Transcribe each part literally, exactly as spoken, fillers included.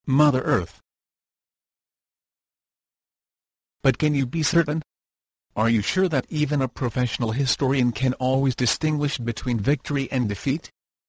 Mother Earth. But can you be certain? Are you sure that even a professional historian can always distinguish between victory and defeat?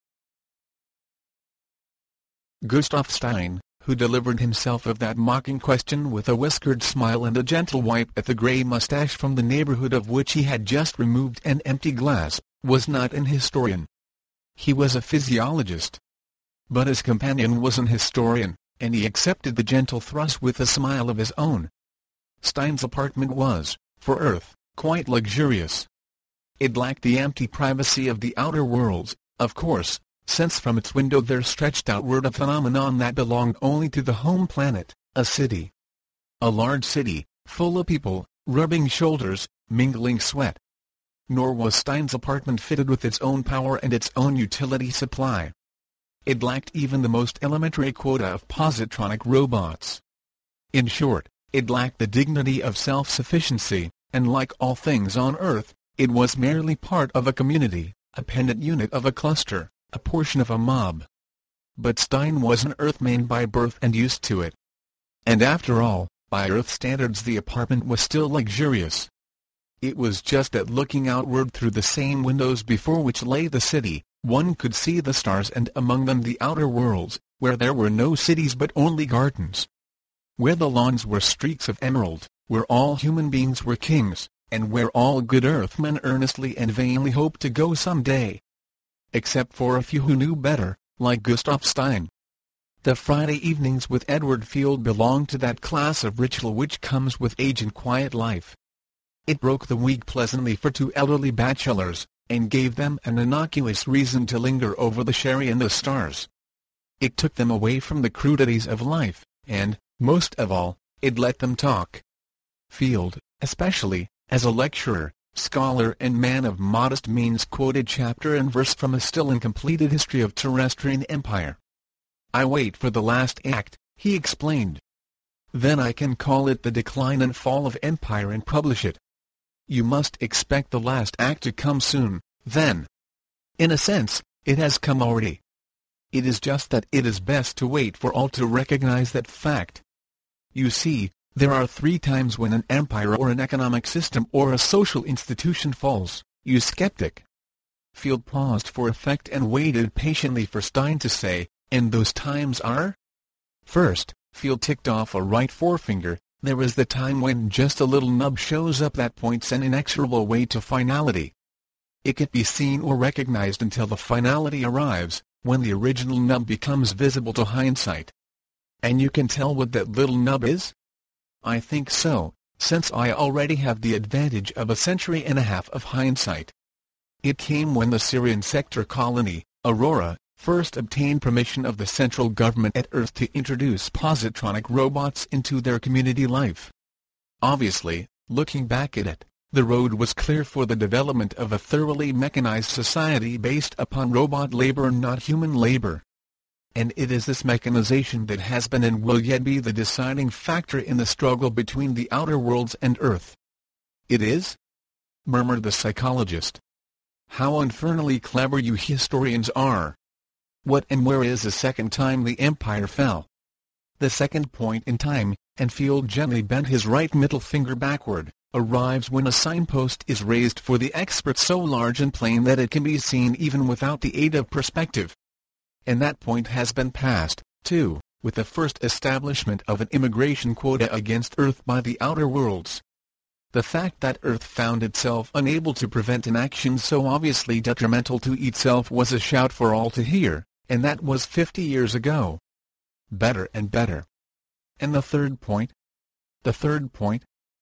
Gustav Stein, who delivered himself of that mocking question with a whiskered smile and a gentle wipe at the grey moustache from the neighbourhood of which he had just removed an empty glass, was not an historian. He was a physiologist. But his companion was an historian, and he accepted the gentle thrust with a smile of his own. Stein's apartment was, for Earth, quite luxurious. It lacked the empty privacy of the outer worlds, of course, since from its window there stretched outward a phenomenon that belonged only to the home planet, a city. A large city, full of people, rubbing shoulders, mingling sweat. Nor was Stein's apartment fitted with its own power and its own utility supply. It lacked even the most elementary quota of positronic robots. In short, it lacked the dignity of self-sufficiency, and like all things on Earth, it was merely part of a community, a pendant unit of a cluster, a portion of a mob. But Stein was an Earthman by birth and used to it. And after all, by Earth standards the apartment was still luxurious. It was just that looking outward through the same windows before which lay the city, one could see the stars and among them the outer worlds, where there were no cities but only gardens. Where the lawns were streaks of emerald, where all human beings were kings, and where all good Earthmen earnestly and vainly hoped to go some day. Except for a few who knew better, like Gustav Stein. The Friday evenings with Edward Field belonged to that class of ritual which comes with age and quiet life. It broke the week pleasantly for two elderly bachelors, and gave them an innocuous reason to linger over the sherry and the stars. It took them away from the crudities of life, and, most of all, it let them talk. Field, especially, as a lecturer, scholar and man of modest means, quoted chapter and verse from a still incompleted history of terrestrian empire. "I wait for the last act," he explained. "Then I can call it The Decline and Fall of Empire and publish it. You must expect the last act to come soon, then. In a sense, it has come already. It is just that it is best to wait for all to recognize that fact. You see, there are three times when an empire or an economic system or a social institution falls, you skeptic." Field paused for effect and waited patiently for Stein to say, "And those times are?" First, Field ticked off a right forefinger. "There is the time when just a little nub shows up that points an inexorable way to finality. It can't be seen or recognized until the finality arrives, when the original nub becomes visible to hindsight. And you can tell what that little nub is?" "I think so, since I already have the advantage of a century and a half of hindsight. It came when the Syrian sector colony, Aurora, first obtained permission of the central government at Earth to introduce positronic robots into their community life. Obviously, looking back at it, the road was clear for the development of a thoroughly mechanized society based upon robot labor and not human labor. And it is this mechanization that has been and will yet be the deciding factor in the struggle between the outer worlds and Earth." "It is?" murmured the psychologist. "How infernally clever you historians are! What and where is the second time the empire fell?" "The second point in time," and Field gently bent his right middle finger backward, "arrives when a signpost is raised for the expert so large and plain that it can be seen even without the aid of perspective. And that point has been passed, too, with the first establishment of an immigration quota against Earth by the outer worlds. The fact that Earth found itself unable to prevent an action so obviously detrimental to itself was a shout for all to hear, and that was fifty years ago. Better and better. And the third point? The third point?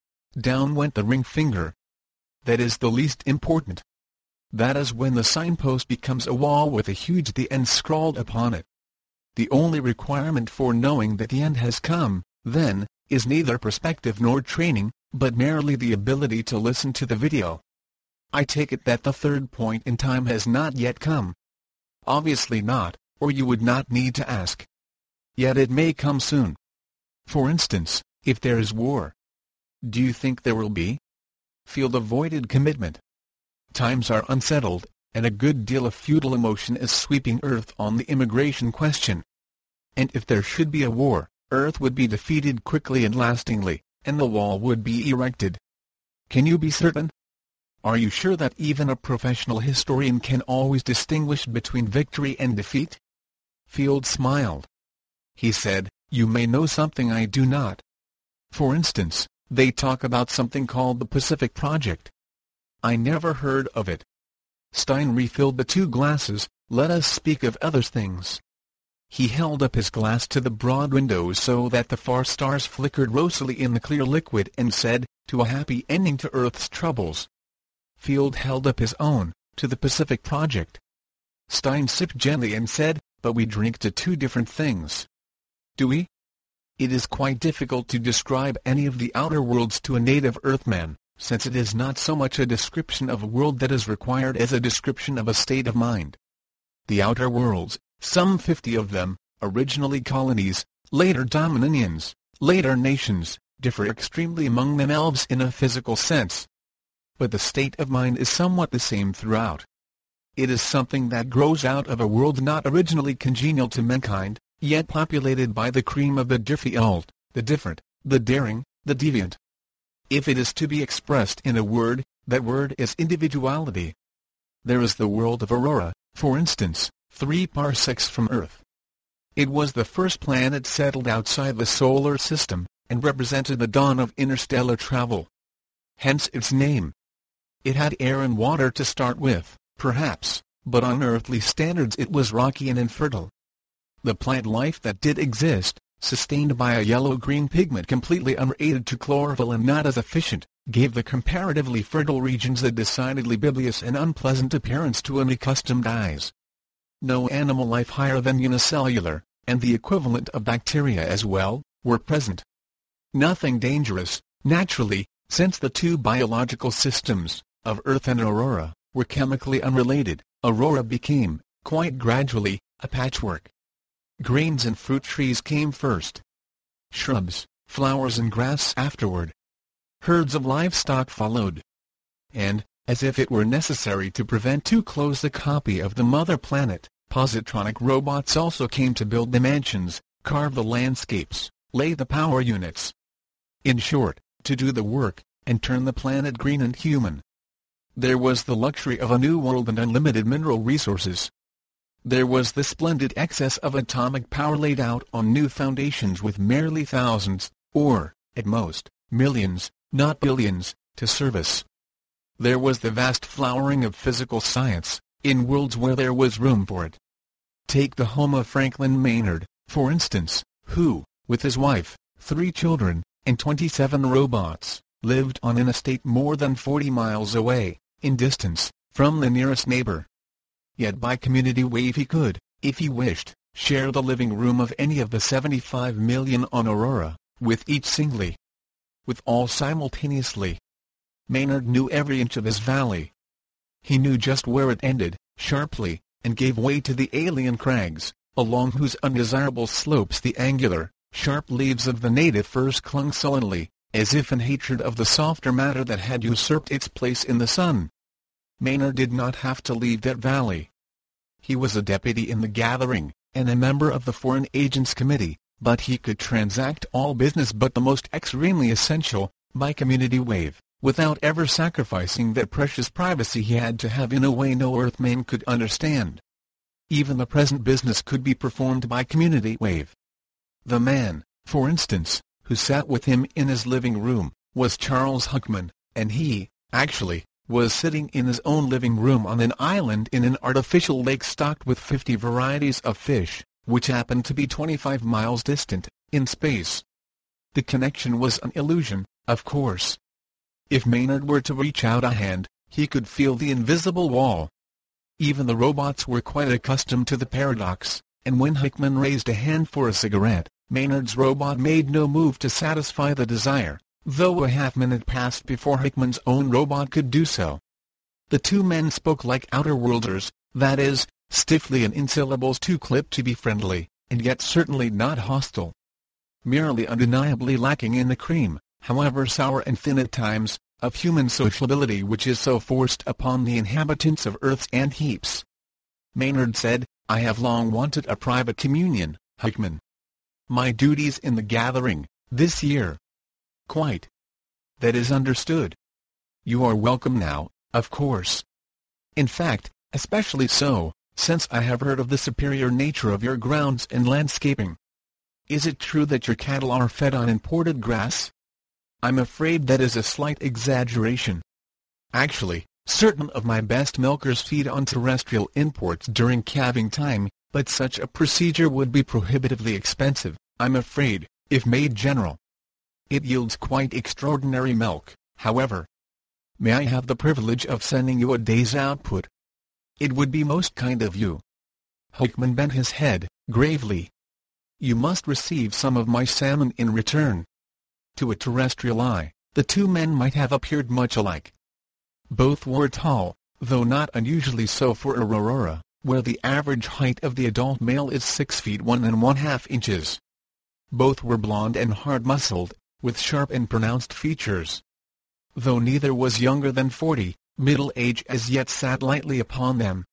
Down went the ring finger. That is the least important. That is when the signpost becomes a wall with a huge "The End" scrawled upon it. The only requirement for knowing that the end has come, then, is neither perspective nor training, but merely the ability to listen to the video. I take it that the third point in time has not yet come. Obviously not, or you would not need to ask. Yet it may come soon. For instance, if there is war. Do you think there will be?" Field avoided commitment. Times are unsettled, and a good deal of feudal emotion is sweeping Earth on the immigration question. and if there should be a war, Earth would be defeated quickly and lastingly, and the wall would be erected. Can you be certain? Are you sure that even a professional historian can always distinguish between victory and defeat? Field smiled. He said, you may know something I do not. For instance, they talk about something called the Pacific Project. I never heard of it. Stein refilled the two glasses. Let us speak of other things. He held up his glass to the broad windows so that the far stars flickered rosily in the clear liquid and said, to a happy ending to Earth's troubles. Field held up his own, to the Pacific Project. Stein sipped gently and said, but we drink to two different things. Do we? It is quite difficult to describe any of the outer worlds to a native Earthman, since it is not so much a description of a world that is required as a description of a state of mind. The outer worlds, some fifty of them, originally colonies, later dominions, later nations, differ extremely among themselves in a physical sense. But the state of mind is somewhat the same throughout. It is something that grows out of a world not originally congenial to mankind, yet populated by the cream of the difficult, the different, the daring, the deviant. If it is to be expressed in a word, that word is individuality. There is the world of Aurora, for instance, three parsecs from Earth. It was the first planet settled outside the solar system, and represented the dawn of interstellar travel. Hence its name. It had air and water to start with, perhaps, but on earthly standards it was rocky and infertile. The plant life that did exist, sustained by a yellow-green pigment completely unrelated to chlorophyll and not as efficient, gave the comparatively fertile regions a decidedly bilious and unpleasant appearance to unaccustomed eyes. No animal life higher than unicellular, and the equivalent of bacteria as well, were present. Nothing dangerous, naturally, since the two biological systems, of Earth and Aurora, were chemically unrelated. Aurora became, quite gradually, a patchwork. Grains and fruit trees came first. Shrubs, flowers and grass afterward. Herds of livestock followed. And, as if it were necessary to prevent too close a copy of the mother planet, positronic robots also came to build the mansions, carve the landscapes, lay the power units. In short, to do the work, and turn the planet green and human. There was the luxury of a new world and unlimited mineral resources. There was the splendid excess of atomic power laid out on new foundations with merely thousands, or, at most, millions, not billions, to service. There was the vast flowering of physical science, in worlds where there was room for it. Take the home of Franklin Maynard, for instance, who, with his wife, three children, and twenty-seven robots, lived on an estate more than forty miles away, in distance, from the nearest neighbor. Yet by community wave he could, if he wished, share the living room of any of the seventy-five million on Aurora, with each singly. With all simultaneously. Maynard knew every inch of his valley. He knew just where it ended, sharply, and gave way to the alien crags, along whose undesirable slopes the angular, sharp leaves of the native firs clung sullenly, as if in hatred of the softer matter that had usurped its place in the sun. Maynard did not have to leave that valley. He was a deputy in the gathering, and a member of the Foreign Agents Committee, but he could transact all business but the most extremely essential, by community wave, without ever sacrificing that precious privacy he had to have in a way no Earthman could understand. Even the present business could be performed by community wave. The man, for instance, who sat with him in his living room, was Charles Huckman, and he, actually, was sitting in his own living room on an island in an artificial lake stocked with fifty varieties of fish, which happened to be twenty-five miles distant, in space. The connection was an illusion, of course. If Maynard were to reach out a hand, he could feel the invisible wall. Even the robots were quite accustomed to the paradox, and when Hickman raised a hand for a cigarette, Maynard's robot made no move to satisfy the desire, though a half-minute passed before Hickman's own robot could do so. The two men spoke like outer-worlders, that is, stiffly and in syllables too clipped to be friendly, and yet certainly not hostile. Merely undeniably lacking in the cream, however sour and thin at times, of human sociability which is so forced upon the inhabitants of Earth's ant heaps. Maynard said, "I have long wanted a private communion, Hickman. My duties in the gathering, this year. Quite. That is understood. You are welcome now, of course. In fact, especially so, since I have heard of the superior nature of your grounds and landscaping. Is it true that your cattle are fed on imported grass? I'm afraid that is a slight exaggeration. Actually, certain of my best milkers feed on terrestrial imports during calving time, but such a procedure would be prohibitively expensive, I'm afraid, if made general. It yields quite extraordinary milk, however. May I have the privilege of sending you a day's output? It would be most kind of you. Hickman bent his head, gravely. You must receive some of my salmon in return. To a terrestrial eye, the two men might have appeared much alike. Both were tall, though not unusually so for Aurora, where the average height of the adult male is six feet one and one-half inches. Both were blond and hard-muscled, with sharp and pronounced features. Though neither was younger than forty, middle age as yet sat lightly upon them.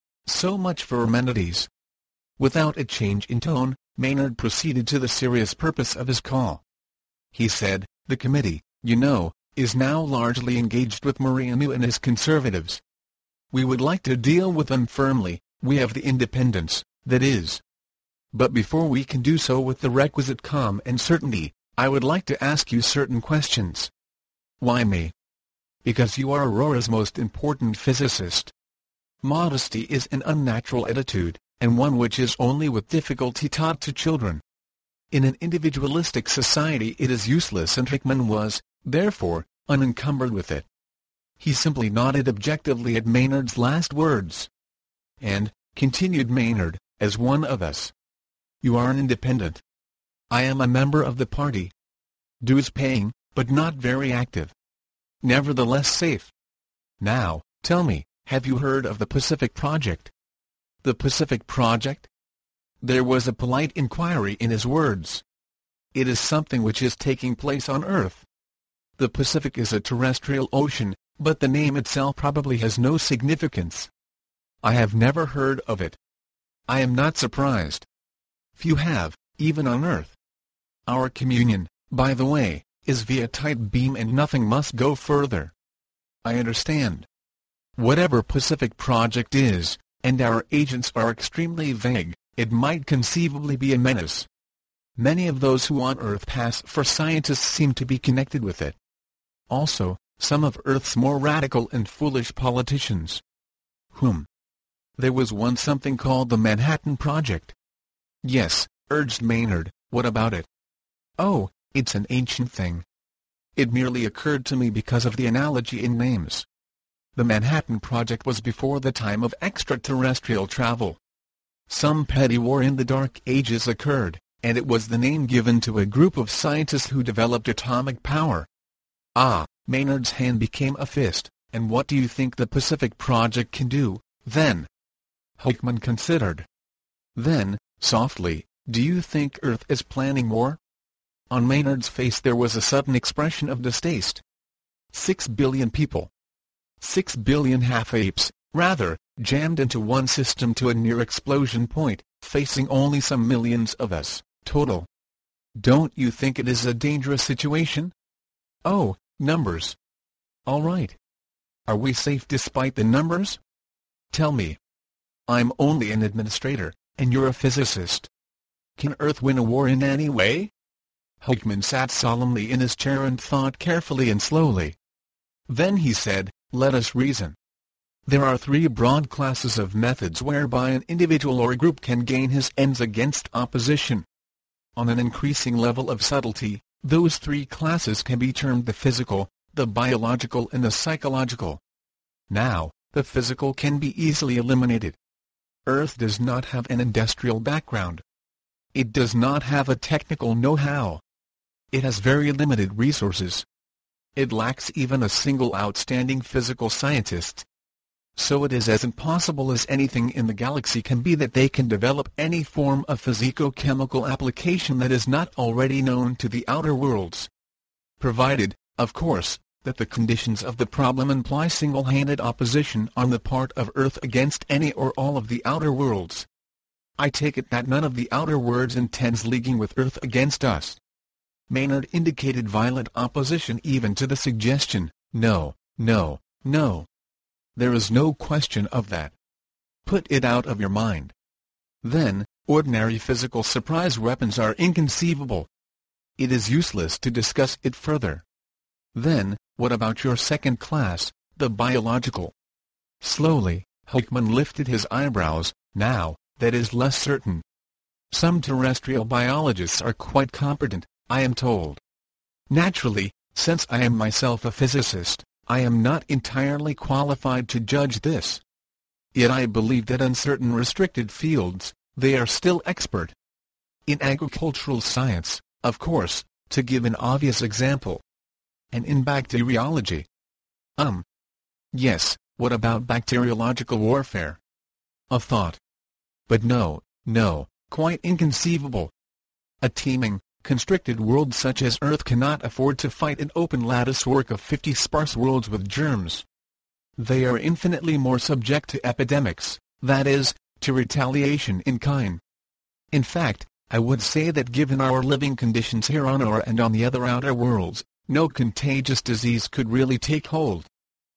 So much for amenities. Without a change in tone, Maynard proceeded to the serious purpose of his call. He said, the committee, you know, is now largely engaged with Marino and his conservatives. We would like to deal with them firmly, we have the independence, that is. But before we can do so with the requisite calm and certainty, I would like to ask you certain questions. Why me? Because you are Aurora's most important physicist. Modesty is an unnatural attitude, and one which is only with difficulty taught to children. In an individualistic society it is useless, and Hickman was, therefore, unencumbered with it. He simply nodded objectively at Maynard's last words. And, continued Maynard, as one of us. You are an independent. I am a member of the party. Dues paying, but not very active. Nevertheless safe. Now, tell me, have you heard of the Pacific Project? The Pacific Project? There was a polite inquiry in his words. It is something which is taking place on Earth. The Pacific is a terrestrial ocean, but the name itself probably has no significance. I have never heard of it. I am not surprised. Few have, even on Earth. Our communion, by the way, is via tight beam and nothing must go further. I understand. Whatever Pacific Project is, and our agents are extremely vague, it might conceivably be a menace. Many of those who on Earth pass for scientists seem to be connected with it. Also, some of Earth's more radical and foolish politicians. Whom? There was one something called the Manhattan Project. Yes, urged Maynard, what about it? Oh, it's an ancient thing. It merely occurred to me because of the analogy in names. The Manhattan Project was before the time of extraterrestrial travel. Some petty war in the Dark Ages occurred, and it was the name given to a group of scientists who developed atomic power. Ah, Maynard's hand became a fist, and what do you think the Pacific Project can do, then? Hickman considered. Then, softly, do you think Earth is planning war? On Maynard's face there was a sudden expression of distaste. Six billion people. Six billion half-apes, rather, jammed into one system to a near-explosion point, facing only some millions of us, total. Don't you think it is a dangerous situation? Oh, numbers. All right. Are we safe despite the numbers? Tell me. I'm only an administrator, and you're a physicist. Can Earth win a war in any way? Hickman sat solemnly in his chair and thought carefully and slowly. Then he said, let us reason. There are three broad classes of methods whereby an individual or group can gain his ends against opposition. On an increasing level of subtlety, those three classes can be termed the physical, the biological and the psychological. Now, the physical can be easily eliminated. Earth does not have an industrial background. It does not have a technical know-how. It has very limited resources. It lacks even a single outstanding physical scientist. So it is as impossible as anything in the galaxy can be that they can develop any form of physico-chemical application that is not already known to the outer worlds. Provided, of course, that the conditions of the problem imply single-handed opposition on the part of Earth against any or all of the outer worlds. I take it that none of the outer worlds intends leaguing with Earth against us. Maynard indicated violent opposition even to the suggestion. No, no, no. There is no question of that. Put it out of your mind. Then, ordinary physical surprise weapons are inconceivable. It is useless to discuss it further. Then, what about your second class, the biological? Slowly, Huckman lifted his eyebrows. Now, that is less certain. Some terrestrial biologists are quite competent, I am told. Naturally, since I am myself a physicist, I am not entirely qualified to judge this. Yet I believe that in certain restricted fields, they are still expert. In agricultural science, of course, to give an obvious example. And in bacteriology. Um. Yes, what about bacteriological warfare? A thought. But no, no, quite inconceivable. A teeming, constricted world such as Earth cannot afford to fight an open lattice work of fifty sparse worlds with germs. They are infinitely more subject to epidemics, that is, to retaliation in kind. In fact, I would say that given our living conditions here on our and on the other outer worlds, no contagious disease could really take hold.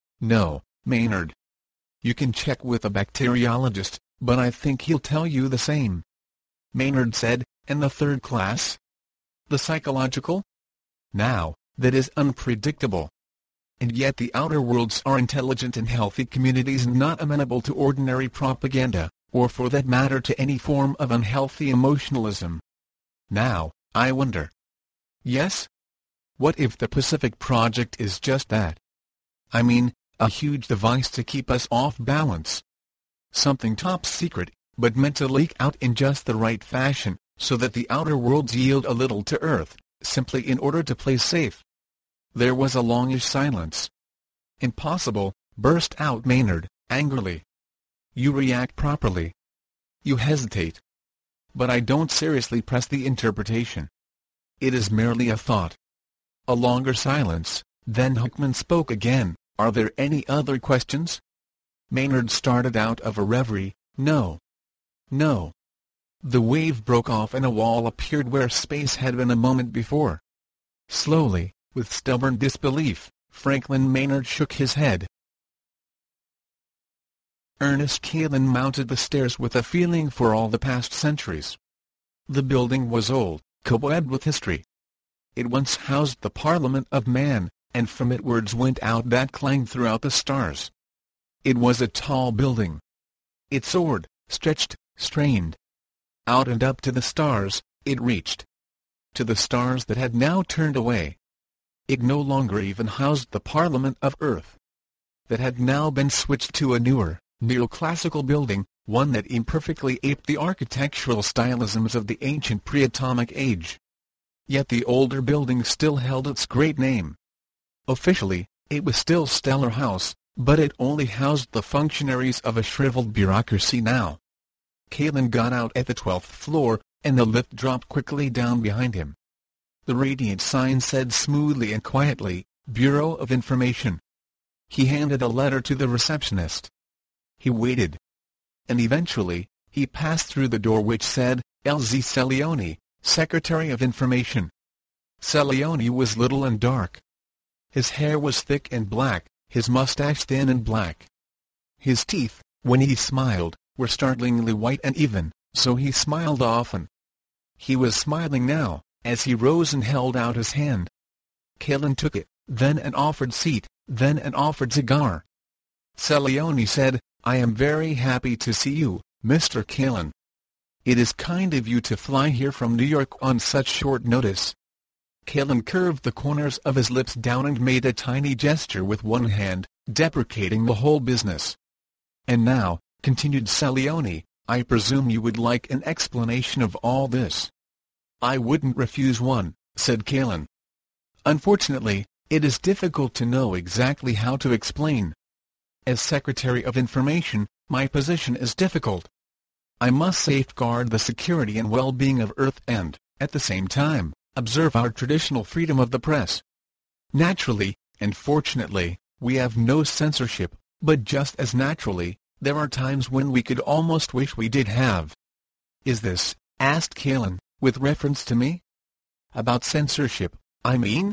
No, Maynard. You can check with a bacteriologist, but I think he'll tell you the same. Maynard said, and the third class? The psychological? Now, that is unpredictable. And yet the outer worlds are intelligent and healthy communities not amenable to ordinary propaganda, or for that matter to any form of unhealthy emotionalism. Now, I wonder. Yes? What if the Pacific Project is just that? I mean, a huge device to keep us off balance. Something top secret, but meant to leak out in just the right fashion, so that the outer worlds yield a little to Earth, simply in order to play safe. There was a longish silence. Impossible, burst out Maynard, angrily. You react properly. You hesitate. But I don't seriously press the interpretation. It is merely a thought. A longer silence, then Huckman spoke again. Are there any other questions? Maynard started out of a reverie. No. No. The wave broke off and a wall appeared where space had been a moment before. Slowly, with stubborn disbelief, Franklin Maynard shook his head. Ernest Kalin mounted the stairs with a feeling for all the past centuries. The building was old, cobwebbed with history. It once housed the Parliament of Man, and from it words went out that clanged throughout the stars. It was a tall building. It soared, stretched, strained. Out and up to the stars, it reached. To the stars that had now turned away. It no longer even housed the Parliament of Earth. That had now been switched to a newer, neoclassical building, one that imperfectly aped the architectural stylisms of the ancient pre-atomic age. Yet the older building still held its great name. Officially, it was still Stellar House, but it only housed the functionaries of a shriveled bureaucracy now. Kalin got out at the twelfth floor, and the lift dropped quickly down behind him. The radiant sign said smoothly and quietly, Bureau of Information. He handed a letter to the receptionist. He waited. And eventually, he passed through the door which said, L Z Celioni, Secretary of Information. Celioni was little and dark. His hair was thick and black, his mustache thin and black. His teeth, when he smiled, were startlingly white and even, so he smiled often. He was smiling now, as he rose and held out his hand. Kalin took it, then an offered seat, then an offered cigar. Celioni said, I am very happy to see you, Mister Kalin. It is kind of you to fly here from New York on such short notice. Kalin curved the corners of his lips down and made a tiny gesture with one hand, deprecating the whole business. And now, continued Celioni, I presume you would like an explanation of all this. I wouldn't refuse one, said Kalin. Unfortunately, it is difficult to know exactly how to explain. As Secretary of Information, my position is difficult. I must safeguard the security and well-being of Earth and, at the same time, observe our traditional freedom of the press. Naturally, and fortunately, we have no censorship, but just as naturally, there are times when we could almost wish we did have. is this?" asked Kalin, with reference to me. "About censorship, I mean?"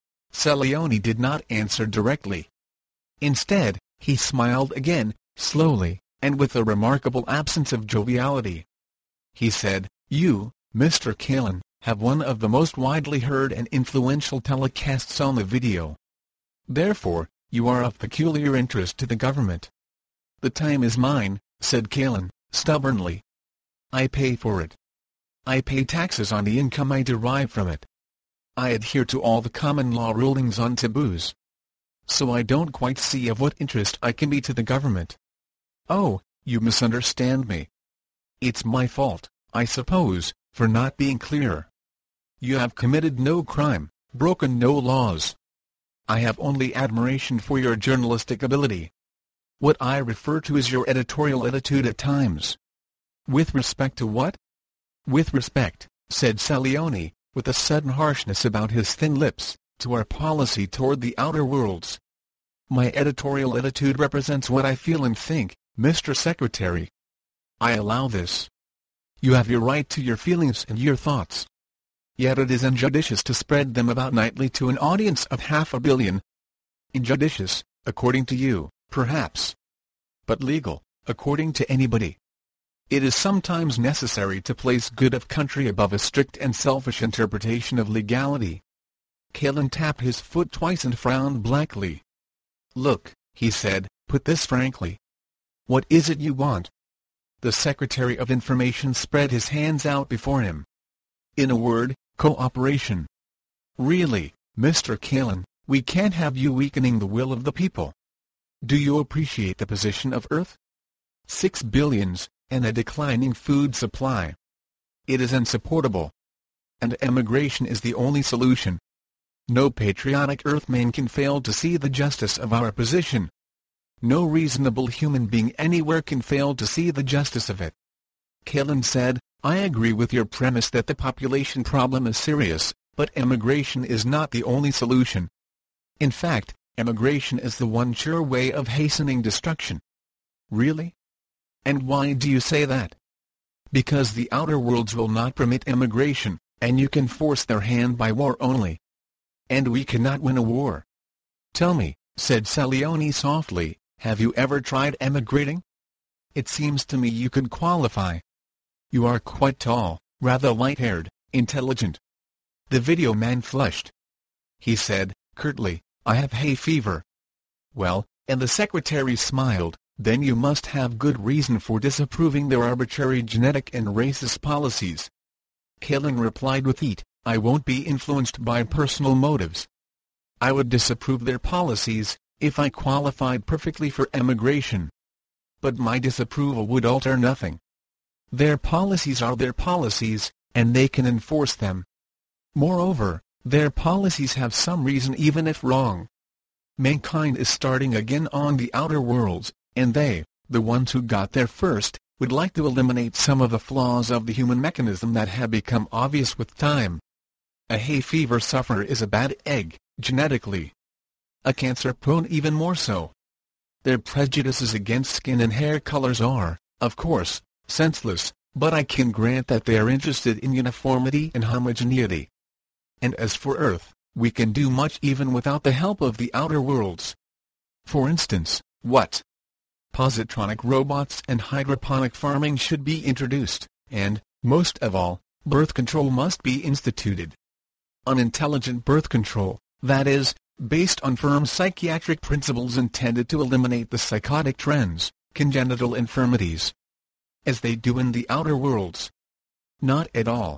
Celioni did not answer directly. Instead, he smiled again, slowly, and with a remarkable absence of joviality. He said, "You, Mister Kalin, have one of the most widely heard and influential telecasts on the video. Therefore, you are of peculiar interest to the government." "The time is mine," said Kalin, stubbornly. "I pay for it. I pay taxes on the income I derive from it. I adhere to all the common law rulings on taboos. So I don't quite see of what interest I can be to the government." "Oh, you misunderstand me. It's my fault, I suppose, for not being clearer. You have committed no crime, broken no laws. I have only admiration for your journalistic ability. What I refer to is your editorial attitude at times." "With respect to what?" "With respect," said Celioni, with a sudden harshness about his thin lips, "to our policy toward the outer worlds. My editorial attitude represents what I feel and think, Mister Secretary. I allow this. You have your right to your feelings and your thoughts. Yet it is injudicious to spread them about nightly to an audience of half a billion. Injudicious, according to you, perhaps. But legal, according to anybody. It is sometimes necessary to place good of country above a strict and selfish interpretation of legality." Kalin tapped his foot twice and frowned blackly. "Look," he said, "put this frankly. What is it you want?" The Secretary of Information spread his hands out before him. "In a word, cooperation. Really, Mister Kalin, we can't have you weakening the will of the people. Do you appreciate the position of Earth? Six billions, and a declining food supply. It is insupportable. And emigration is the only solution. No patriotic Earthman can fail to see the justice of our position. No reasonable human being anywhere can fail to see the justice of it." Kalin said, "I agree with your premise that the population problem is serious, but emigration is not the only solution. In fact, emigration is the one sure way of hastening destruction." "Really? And why do you say that?" "Because the outer worlds will not permit emigration, and you can force their hand by war only. And we cannot win a war." "Tell me," said Celioni softly, "have you ever tried emigrating? It seems to me you could qualify. You are quite tall, rather light-haired, intelligent." The video man flushed. He said, curtly, "I have hay fever." "Well," and the secretary smiled, "then you must have good reason for disapproving their arbitrary genetic and racist policies." Kalin replied with heat, "I won't be influenced by personal motives. I would disapprove their policies, if I qualified perfectly for emigration. But my disapproval would alter nothing. Their policies are their policies, and they can enforce them. Moreover, their policies have some reason even if wrong. Mankind is starting again on the outer worlds, and they, the ones who got there first, would like to eliminate some of the flaws of the human mechanism that have become obvious with time. A hay fever sufferer is a bad egg, genetically. A cancer-prone even more so. Their prejudices against skin and hair colors are, of course, senseless, but I can grant that they are interested in uniformity and homogeneity. And as for Earth, we can do much even without the help of the outer worlds. For instance, what? Positronic robots and hydroponic farming should be introduced, and, most of all, birth control must be instituted. Unintelligent birth control, that is, based on firm psychiatric principles intended to eliminate the psychotic trends, congenital infirmities, as they do in the outer worlds. Not at all.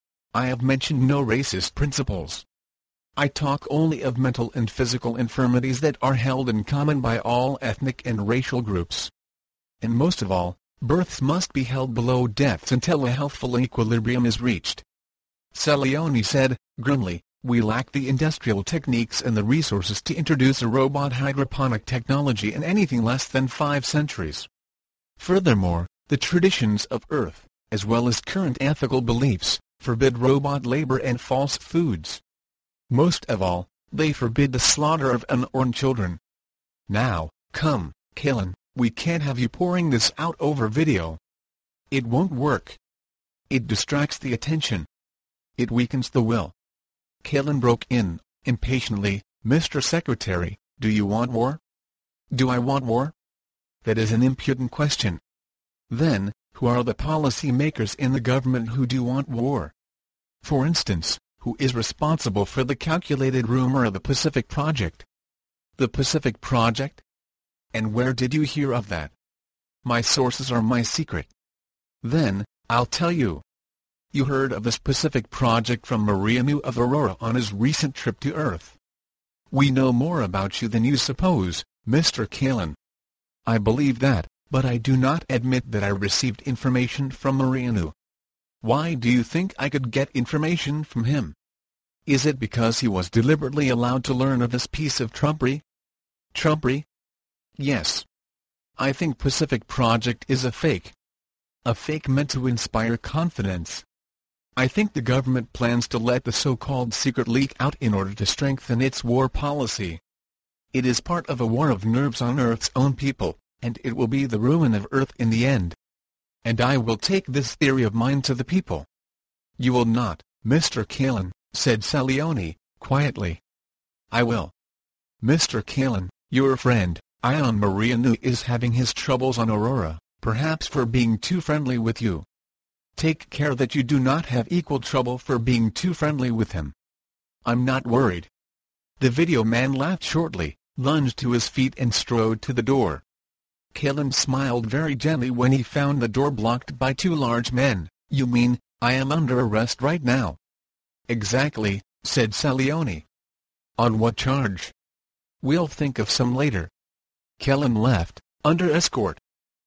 I have mentioned no racist principles. I talk only of mental and physical infirmities that are held in common by all ethnic and racial groups. And most of all, births must be held below deaths until a healthful equilibrium is reached. Celioni said, grimly, we lack the industrial techniques and the resources to introduce a robot hydroponic technology in anything less than five centuries. Furthermore, the traditions of Earth, as well as current ethical beliefs, forbid robot labor and false foods. Most of all, they forbid the slaughter of unborn children. Now, come, Kalin, we can't have you pouring this out over video. It won't work. It distracts the attention. It weakens the will. Kalin broke in, impatiently. Mister Secretary, do you want war? Do I want war? That is an impudent question. Then, who are the policy makers in the government who do want war? For instance, who is responsible for the calculated rumor of the Pacific Project? The Pacific Project? And where did you hear of that? My sources are my secret. Then, I'll tell you. You heard of this Pacific Project from Mariano of Aurora on his recent trip to Earth. We know more about you than you suppose, Mister Kalin. I believe that, but I do not admit that I received information from Mariano. Why do you think I could get information from him? Is it because he was deliberately allowed to learn of this piece of trumpery? Trumpery? Yes. I think Pacific Project is a fake. A fake meant to inspire confidence. I think the government plans to let the so-called secret leak out in order to strengthen its war policy. It is part of a war of nerves on Earth's own people, and it will be the ruin of Earth in the end. And I will take this theory of mine to the people. You will not, Mister Kalin, said Salioni, quietly. I will. Mister Kalin, your friend, Ion Mariano is having his troubles on Aurora, perhaps for being too friendly with you. Take care that you do not have equal trouble for being too friendly with him. I'm not worried. The video man laughed shortly, lunged to his feet and strode to the door. Kalin smiled very gently when he found the door blocked by two large men. You mean, I am under arrest right now? Exactly, said Salioni. On what charge? We'll think of some later. Kalin left, under escort.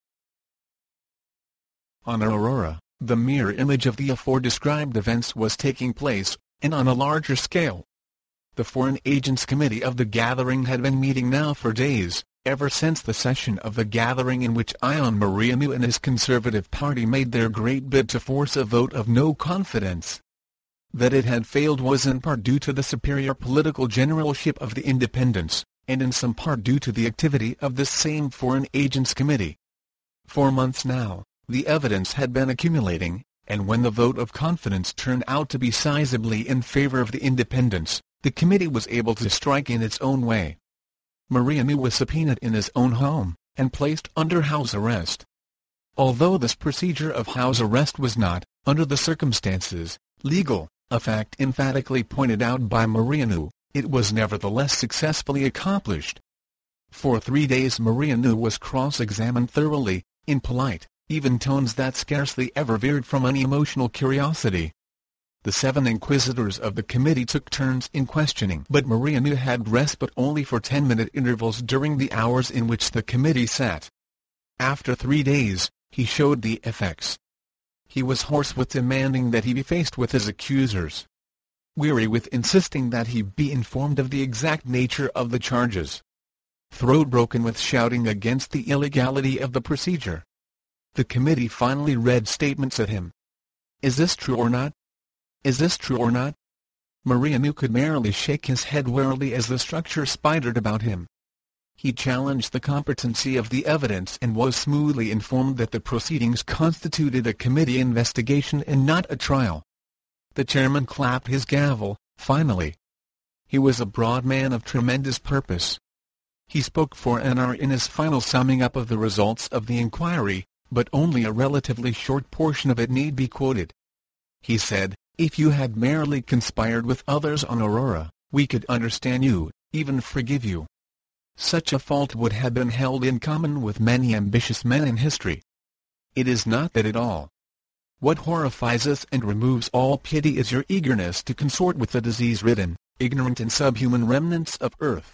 On Aurora, the mirror image of the aforedescribed events was taking place, and on a larger scale. The Foreign Agents Committee of the Gathering had been meeting now for days, ever since the session of the Gathering in which Ion Mariano and his Conservative Party made their great bid to force a vote of no confidence. That it had failed was in part due to the superior political generalship of the Independents, and in some part due to the activity of this same Foreign Agents Committee. For months now, the evidence had been accumulating, and when the vote of confidence turned out to be sizably in favor of the Independents, the committee was able to strike in its own way. Mariano was subpoenaed in his own home, and placed under house arrest. Although this procedure of house arrest was not, under the circumstances, legal, a fact emphatically pointed out by Mariano, it was nevertheless successfully accomplished. For three days Mariano was cross-examined thoroughly, in polite, even tones that scarcely ever veered from unemotional curiosity. The seven inquisitors of the committee took turns in questioning, but Mariano had respite only for ten-minute intervals during the hours in which the committee sat. After three days, he showed the effects. He was hoarse with demanding that he be faced with his accusers. Weary with insisting that he be informed of the exact nature of the charges. Throat-broken with shouting against the illegality of the procedure. The committee finally read statements at him. Is this true or not? Is this true or not? Mariano could merely shake his head warily as the structure spidered about him. He challenged the competency of the evidence and was smoothly informed that the proceedings constituted a committee investigation and not a trial. The chairman clapped his gavel, finally. He was a broad man of tremendous purpose. He spoke for an hour in his final summing up of the results of the inquiry, but only a relatively short portion of it need be quoted. He said, "If you had merely conspired with others on Aurora, we could understand you, even forgive you. Such a fault would have been held in common with many ambitious men in history. It is not that at all. What horrifies us and removes all pity is your eagerness to consort with the disease-ridden, ignorant and subhuman remnants of Earth.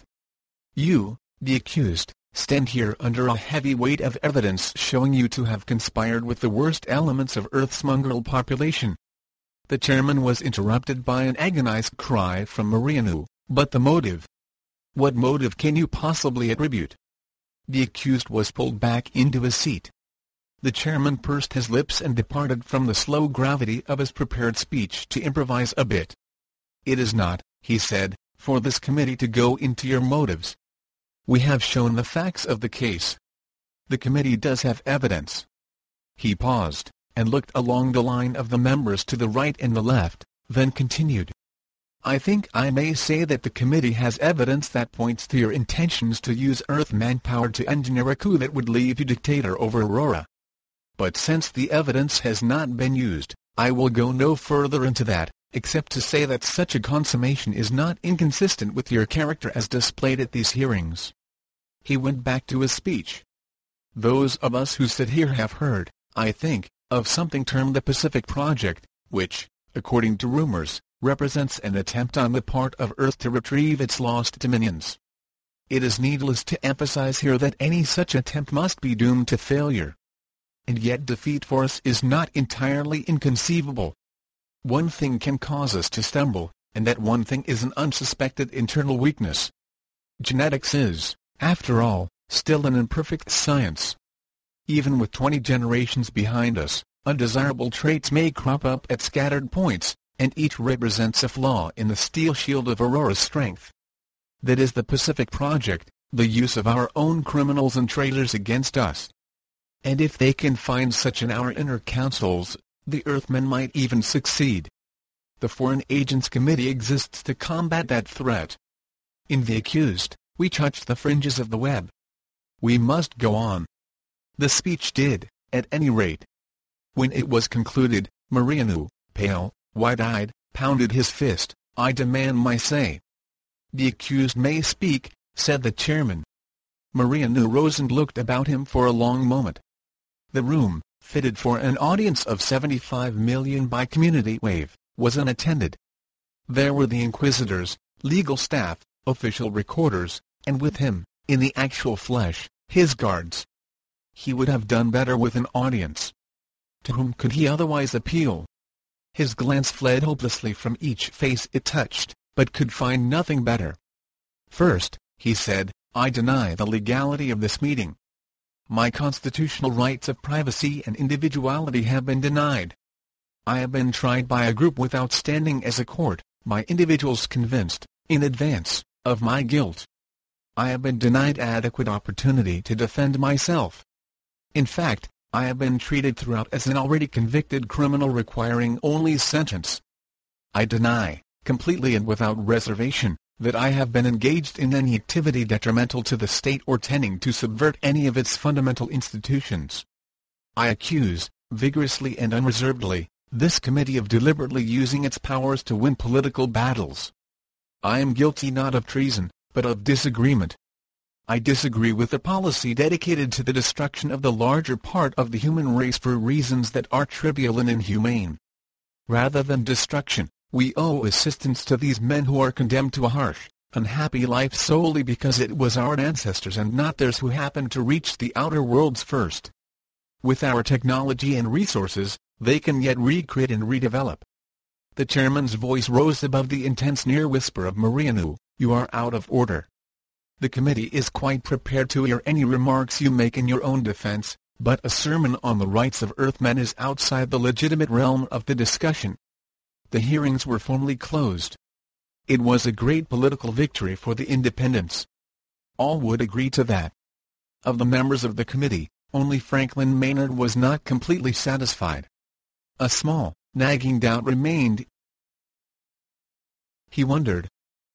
You, the accused, stand here under a heavy weight of evidence showing you to have conspired with the worst elements of Earth's mongrel population." The chairman was interrupted by an agonized cry from Mariano, "But the motive? What motive can you possibly attribute?" The accused was pulled back into his seat. The chairman pursed his lips and departed from the slow gravity of his prepared speech to improvise a bit. "It is not," he said, "for this committee to go into your motives. We have shown the facts of the case. The committee does have evidence." He paused, and looked along the line of the members to the right and the left, then continued. I think I may say that the committee has evidence that points to your intentions to use Earth manpower to engineer a coup that would leave you dictator over Aurora. But since the evidence has not been used, I will go no further into that, except to say that such a consummation is not inconsistent with your character as displayed at these hearings. He went back to his speech. Those of us who sit here have heard, I think, of something termed the Pacific Project, which, according to rumors, represents an attempt on the part of Earth to retrieve its lost dominions. It is needless to emphasize here that any such attempt must be doomed to failure. And yet defeat for us is not entirely inconceivable. One thing can cause us to stumble, and that one thing is an unsuspected internal weakness. Genetics is, after all, still an imperfect science. Even with twenty generations behind us, undesirable traits may crop up at scattered points, and each represents a flaw in the steel shield of Aurora's strength. That is the Pacific Project, the use of our own criminals and traitors against us. And if they can find such in our inner councils, the Earthmen might even succeed. The Foreign Agents Committee exists to combat that threat. In the accused, we touch the fringes of the web. We must go on. The speech did, at any rate. When it was concluded, Mariano, pale, wide-eyed, pounded his fist. I demand my say. The accused may speak, said the chairman. Mariano rose and looked about him for a long moment. The room, fitted for an audience of seventy-five million by Community Wave, was unattended. There were the inquisitors, legal staff, official recorders, and with him, in the actual flesh, his guards. He would have done better with an audience. To whom could he otherwise appeal? His glance fled hopelessly from each face it touched, but could find nothing better. First, he said, I deny the legality of this meeting. My constitutional rights of privacy and individuality have been denied. I have been tried by a group without standing as a court, by individuals convinced, in advance, of my guilt. I have been denied adequate opportunity to defend myself. In fact, I have been treated throughout as an already convicted criminal requiring only sentence. I deny, completely and without reservation, that I have been engaged in any activity detrimental to the state or tending to subvert any of its fundamental institutions. I accuse, vigorously and unreservedly, this committee of deliberately using its powers to win political battles. I am guilty not of treason, but of disagreement. I disagree with the policy dedicated to the destruction of the larger part of the human race for reasons that are trivial and inhumane. Rather than destruction, we owe assistance to these men who are condemned to a harsh, unhappy life solely because it was our ancestors and not theirs who happened to reach the outer worlds first. With our technology and resources, they can yet recreate and redevelop. The chairman's voice rose above the intense near whisper of Mariano, you are out of order. The committee is quite prepared to hear any remarks you make in your own defense, but a sermon on the rights of Earthmen is outside the legitimate realm of the discussion. The hearings were formally closed. It was a great political victory for the independents. All would agree to that. Of the members of the committee, only Franklin Maynard was not completely satisfied. A small, nagging doubt remained. He wondered.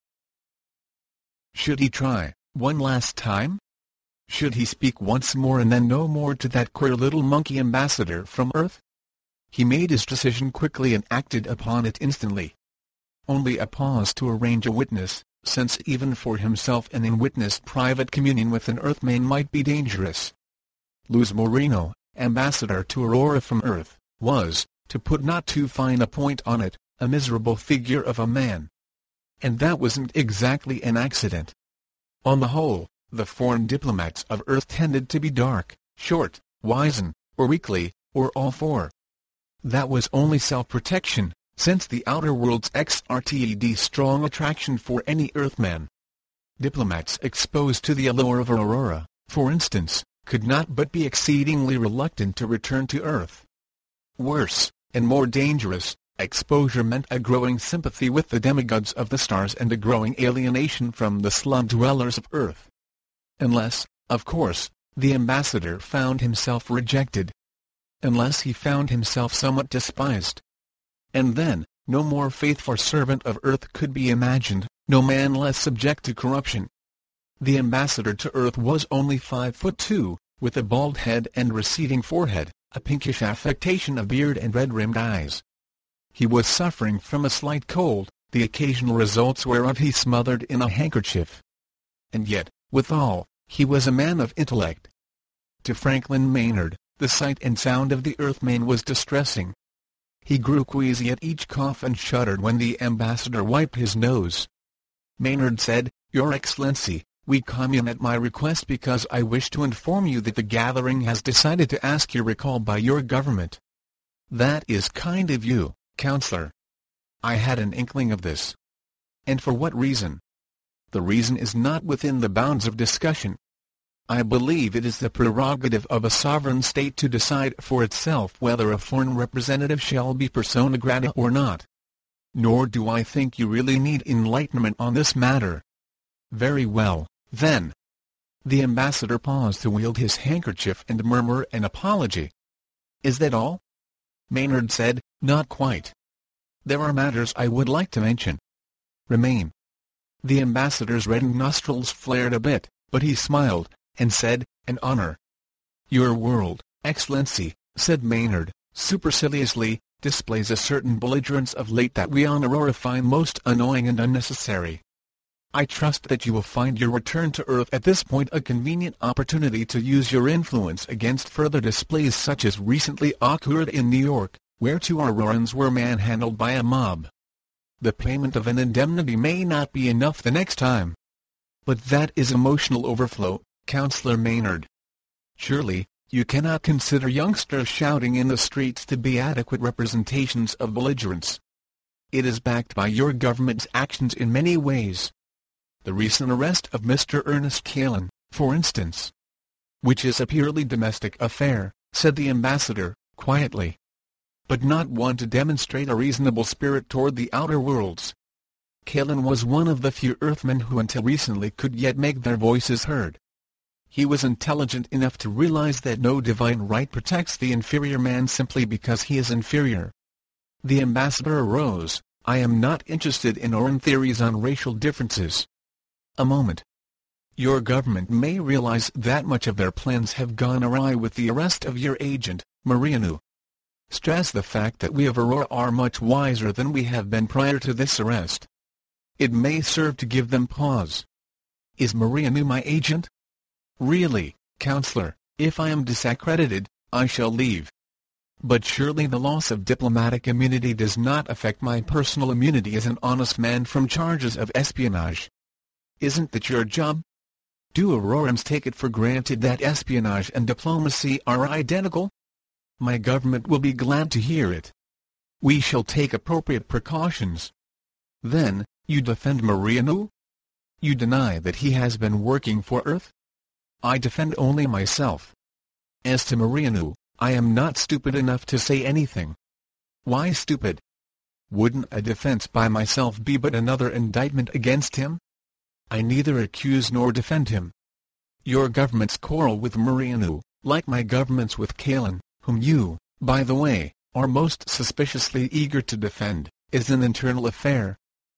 Should he try, one last time? Should he speak once more and then no more to that queer little monkey ambassador from Earth? He made his decision quickly and acted upon it instantly. Only a pause to arrange a witness, since even for himself an in-witness private communion with an Earthman might be dangerous. Luz Moreno, ambassador to Aurora from Earth, was, to put not too fine a point on it, a miserable figure of a man. And that wasn't exactly an accident. On the whole, the foreign diplomats of Earth tended to be dark, short, wizen, or weakly, or all four. That was only self-protection, since the outer world's exerted strong attraction for any Earthman. Diplomats exposed to the allure of Aurora, for instance, could not but be exceedingly reluctant to return to Earth. Worse, and more dangerous, exposure meant a growing sympathy with the demigods of the stars and a growing alienation from the slum dwellers of Earth. Unless, of course, the ambassador found himself rejected. unless he found himself somewhat despised. And then, no more faithful servant of Earth could be imagined, no man less subject to corruption. The ambassador to Earth was only five foot two, with a bald head and receding forehead, a pinkish affectation of beard and red-rimmed eyes. He was suffering from a slight cold, the occasional results whereof he smothered in a handkerchief. And yet, withal, he was a man of intellect. To Franklin Maynard, the sight and sound of the Earthman was distressing. He grew queasy at each cough and shuddered when the ambassador wiped his nose. Maynard said, "Your Excellency, we come in at my request because I wish to inform you that the gathering has decided to ask your recall by your government." "That is kind of you, Counselor. I had an inkling of this." "And for what reason?" "The reason is not within the bounds of discussion. I believe it is the prerogative of a sovereign state to decide for itself whether a foreign representative shall be persona grata or not. Nor do I think you really need enlightenment on this matter." "Very well, then." The ambassador paused to wield his handkerchief and murmur an apology. "Is that all?" Maynard said, "Not quite. There are matters I would like to mention." "Remain." The ambassador's reddened nostrils flared a bit, but he smiled, and said, "An honor." "Your world, Excellency," said Maynard, superciliously, "displays a certain belligerence of late that we on Aurora find most annoying and unnecessary. I trust that you will find your return to Earth at this point a convenient opportunity to use your influence against further displays such as recently occurred in New York, where two Aurorans were manhandled by a mob. The payment of an indemnity may not be enough the next time." "But that is emotional overflow, Counselor Maynard. Surely, you cannot consider youngsters shouting in the streets to be adequate representations of belligerence. It is backed by your government's actions in many ways. The recent arrest of Mister Ernest Callan, for instance." "Which is a purely domestic affair," said the ambassador, quietly. "But not one to demonstrate a reasonable spirit toward the outer worlds. Callan was one of the few Earthmen who until recently could yet make their voices heard. He was intelligent enough to realize that no divine right protects the inferior man simply because he is inferior." The ambassador arose. "I am not interested in Auran theories on racial differences." "A moment. Your government may realize that much of their plans have gone awry with the arrest of your agent, Marianu. Stress the fact that we of Aurora are much wiser than we have been prior to this arrest. It may serve to give them pause." "Is Marianu my agent?" "Really, Counselor, if I am disaccredited, I shall leave." "But surely the loss of diplomatic immunity does not affect my personal immunity as an honest man from charges of espionage. Isn't that your job? Do Aurorans take it for granted that espionage and diplomacy are identical? My government will be glad to hear it. We shall take appropriate precautions." "Then, you defend Marianu? You deny that he has been working for Earth?" "I defend only myself. As to Marianu, I am not stupid enough to say anything." "Why stupid? Wouldn't a defense by myself be but another indictment against him? I neither accuse nor defend him. Your government's quarrel with Marianu, like my government's with Callan, whom you, by the way, are most suspiciously eager to defend, is an internal affair.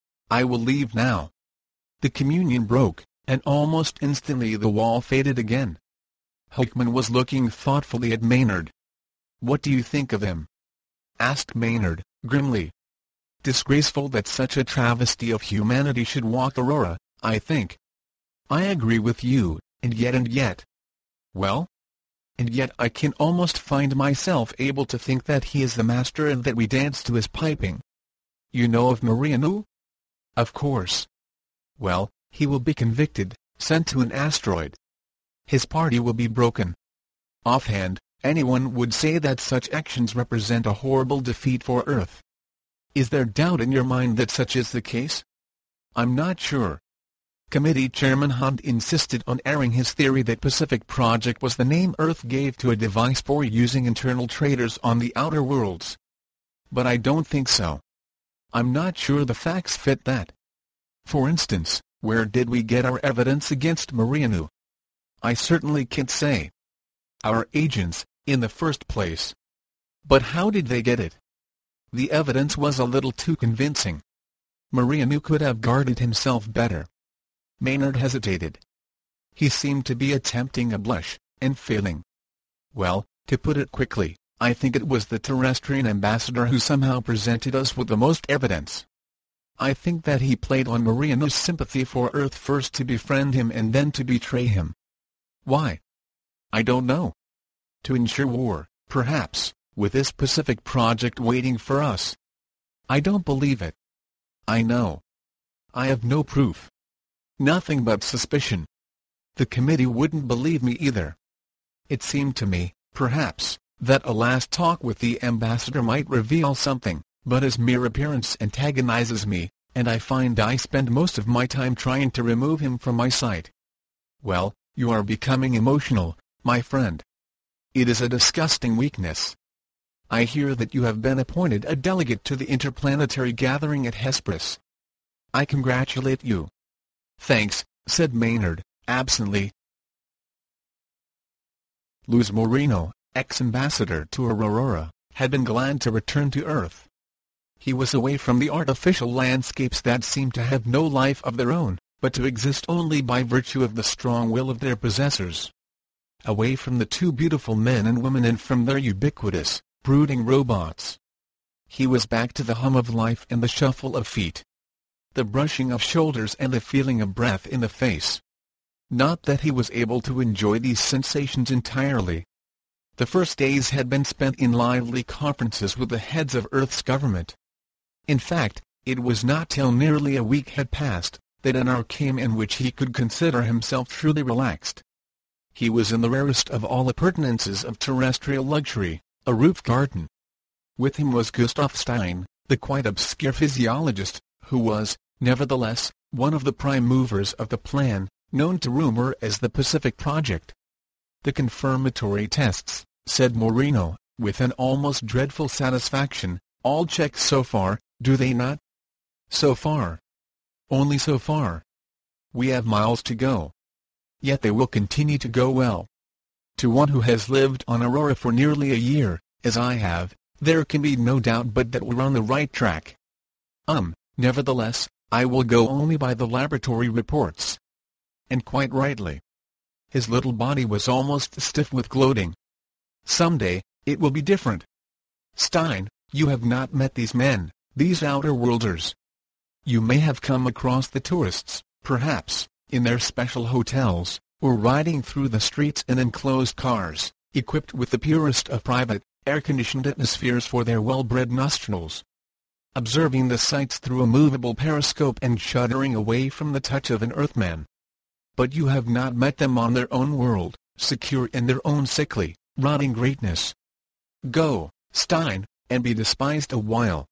I will leave now." The communion broke, and almost instantly the wall faded again. Hickman was looking thoughtfully at Maynard. "What do you think of him?" asked Maynard, grimly. "Disgraceful that such a travesty of humanity should walk Aurora, I think." "I agree with you, and yet and yet." "Well?" "And yet I can almost find myself able to think that he is the master and that we dance to his piping." "You know of Marianu?" "Of course." "Well, he will be convicted, sent to an asteroid. His party will be broken. Offhand, anyone would say that such actions represent a horrible defeat for Earth. Is there doubt in your mind that such is the case?" "I'm not sure." Committee Chairman Hunt insisted on airing his theory that Pacific Project was the name Earth gave to a device for using internal traders on the outer worlds. "But I don't think so. I'm not sure the facts fit that. For instance, where did we get our evidence against Marianu? I certainly can't say. Our agents, in the first place, But how did they get it? The evidence was a little too convincing. Marino could have guarded himself better. Maynard hesitated. He seemed to be attempting a blush, and failing. Well, to put it quickly, I think it was the terrestrian ambassador who somehow presented us with the most evidence. I think that he played on Marino's sympathy for Earth first to befriend him and then to betray him. Why? I don't know. To ensure war, perhaps, with this Pacific project waiting for us. I don't believe it. I know. I have no proof. Nothing but suspicion. The committee wouldn't believe me either. It seemed to me, perhaps, that a last talk with the ambassador might reveal something, but his mere appearance antagonizes me, and I find I spend most of my time trying to remove him from my sight. Well, you are becoming emotional, my friend. It is a disgusting weakness. I hear that you have been appointed a delegate to the interplanetary gathering at Hesperus. I congratulate you. Thanks, said Maynard, absently. Luz Marino, ex-ambassador to Aurora, had been glad to return to Earth. He was away from the artificial landscapes that seemed to have no life of their own, but to exist only by virtue of the strong will of their possessors. Away from the two beautiful men and women and from their ubiquitous, brooding robots. He was back to the hum of life and the shuffle of feet. The brushing of shoulders and the feeling of breath in the face. Not that he was able to enjoy these sensations entirely. The first days had been spent in lively conferences with the heads of Earth's government. In fact, it was not till nearly a week had passed, that an hour came in which he could consider himself truly relaxed. He was in the rarest of all appurtenances of terrestrial luxury, a roof garden. With him was Gustav Stein, the quite obscure physiologist, who was, nevertheless, one of the prime movers of the plan, known to rumor as the Pacific Project. The confirmatory tests, said Marino, with an almost dreadful satisfaction, all check so far, do they not? So far. Only so far. We have miles to go. Yet they will continue to go well. To one who has lived on Aurora for nearly a year, as I have, there can be no doubt but that we're on the right track. Um, nevertheless, I will go only by the laboratory reports. And quite rightly. His little body was almost stiff with gloating. Someday, it will be different. Stein, you have not met these men, these outer-worlders. You may have come across the tourists, perhaps, in their special hotels, or riding through the streets in enclosed cars, equipped with the purest of private, air-conditioned atmospheres for their well-bred nostrils. Observing the sights through a movable periscope and shuddering away from the touch of an Earthman. But you have not met them on their own world, secure in their own sickly, rotting greatness. Go, Stein, and be despised a while.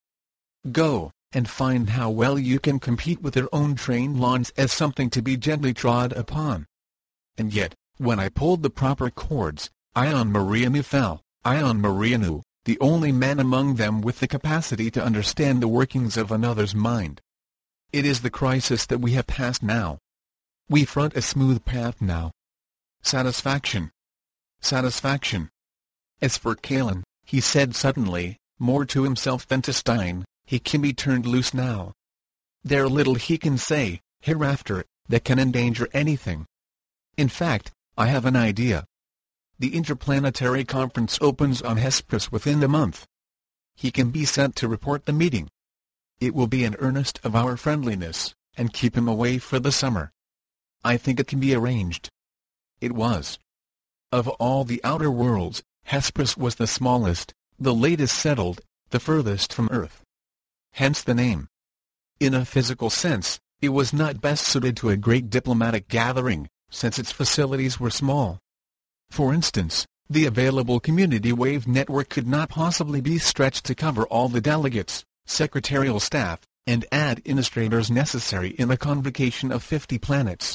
Go, and find how well you can compete with their own trained lawns as something to be gently trod upon. And yet, when I pulled the proper chords, Ion Marino fell, Ion Marino, the only man among them with the capacity to understand the workings of another's mind. It is the crisis that we have passed now. We front a smooth path now. Satisfaction. Satisfaction. As for Kalin, he said suddenly, more to himself than to Stein, he can be turned loose now. There little he can say, hereafter, that can endanger anything. In fact, I have an idea. The Interplanetary Conference opens on Hesperus within the month. He can be sent to report the meeting. It will be an earnest of our friendliness, and keep him away for the summer. I think it can be arranged. It was. Of all the outer worlds, Hesperus was the smallest, the latest settled, the furthest from Earth. Hence the name. In a physical sense, it was not best suited to a great diplomatic gathering, since its facilities were small. For instance, the available community wave network could not possibly be stretched to cover all the delegates, secretarial staff, and administrators necessary in a convocation of fifty planets.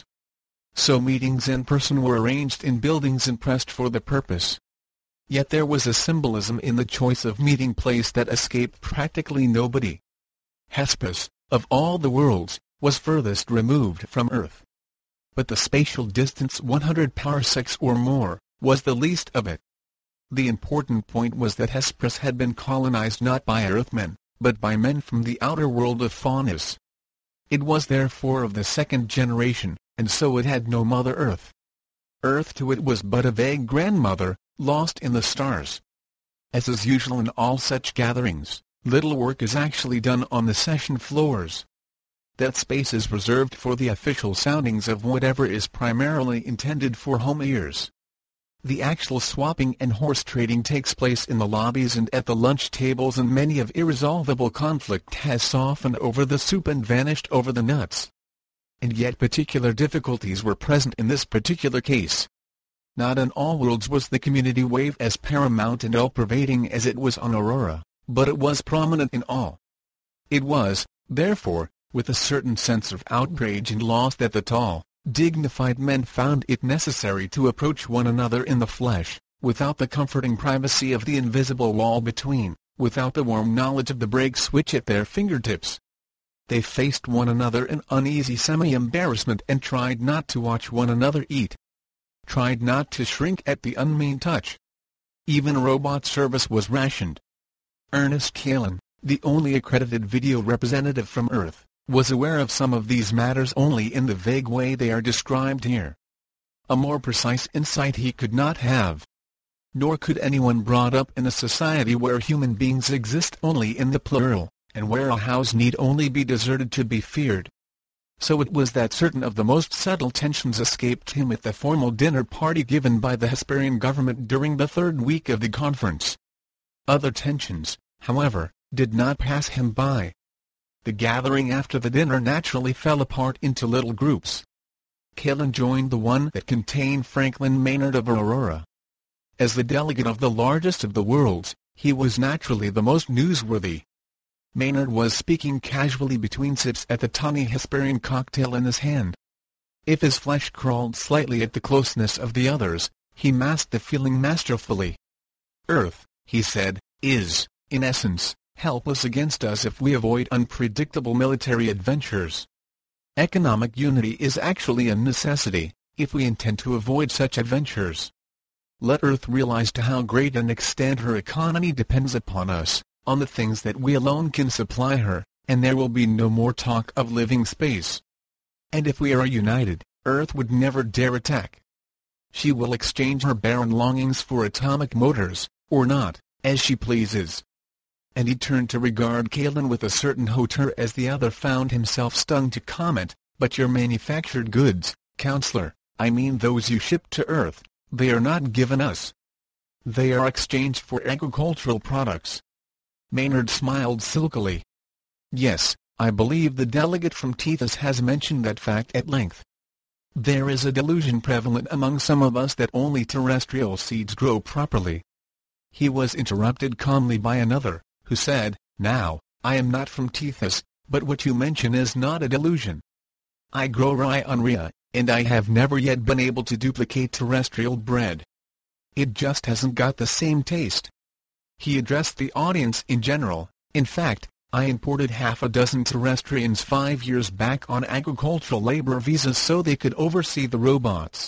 So meetings in person were arranged in buildings impressed for the purpose. Yet there was a symbolism in the choice of meeting place that escaped practically nobody. Hesperus, of all the worlds, was furthest removed from Earth. But the spatial distance one hundred parsecs or more, was the least of it. The important point was that Hesperus had been colonized not by Earthmen, but by men from the outer world of Faunus. It was therefore of the second generation, and so it had no Mother Earth. Earth to it was but a vague grandmother, lost in the stars. As is usual in all such gatherings, little work is actually done on the session floors. That space is reserved for the official soundings of whatever is primarily intended for home ears. The actual swapping and horse trading takes place in the lobbies and at the lunch tables, and many of irresolvable conflict has softened over the soup and vanished over the nuts. And yet particular difficulties were present in this particular case. Not in all worlds was the community wave as paramount and all-pervading as it was on Aurora, but it was prominent in all. It was, therefore, with a certain sense of outrage and loss that the tall, dignified men found it necessary to approach one another in the flesh, without the comforting privacy of the invisible wall between, without the warm knowledge of the brake switch at their fingertips. They faced one another in uneasy semi-embarrassment and tried not to watch one another eat. Tried not to shrink at the unmean touch. Even robot service was rationed. Ernest Kalin, the only accredited video representative from Earth, was aware of some of these matters only in the vague way they are described here. A more precise insight he could not have. Nor could anyone brought up in a society where human beings exist only in the plural, and where a house need only be deserted to be feared. So it was that certain of the most subtle tensions escaped him at the formal dinner party given by the Hesperian government during the third week of the conference. Other tensions, however, did not pass him by. The gathering after the dinner naturally fell apart into little groups. Kalin joined the one that contained Franklin Maynard of Aurora. As the delegate of the largest of the worlds, he was naturally the most newsworthy. Maynard was speaking casually between sips at the tawny Hesperian cocktail in his hand. If his flesh crawled slightly at the closeness of the others, he masked the feeling masterfully. Earth, he said, is, in essence, helpless against us if we avoid unpredictable military adventures. Economic unity is actually a necessity, if we intend to avoid such adventures. Let Earth realize to how great an extent her economy depends upon us, on the things that we alone can supply her, and there will be no more talk of living space. And if we are united, Earth would never dare attack. She will exchange her barren longings for atomic motors, or not, as she pleases. And he turned to regard Kalin with a certain hauteur as the other found himself stung to comment, "But your manufactured goods, counselor, I mean those you ship to Earth, they are not given us. They are exchanged for agricultural products." Maynard smiled silkily. "Yes, I believe the delegate from Tethys has mentioned that fact at length. There is a delusion prevalent among some of us that only terrestrial seeds grow properly." He was interrupted calmly by another, who said, "Now, I am not from Tethys, but what you mention is not a delusion. I grow rye on Rhea, and I have never yet been able to duplicate terrestrial bread. It just hasn't got the same taste." He addressed the audience in general. "In fact, I imported half a dozen terrestrians five years back on agricultural labor visas so they could oversee the robots.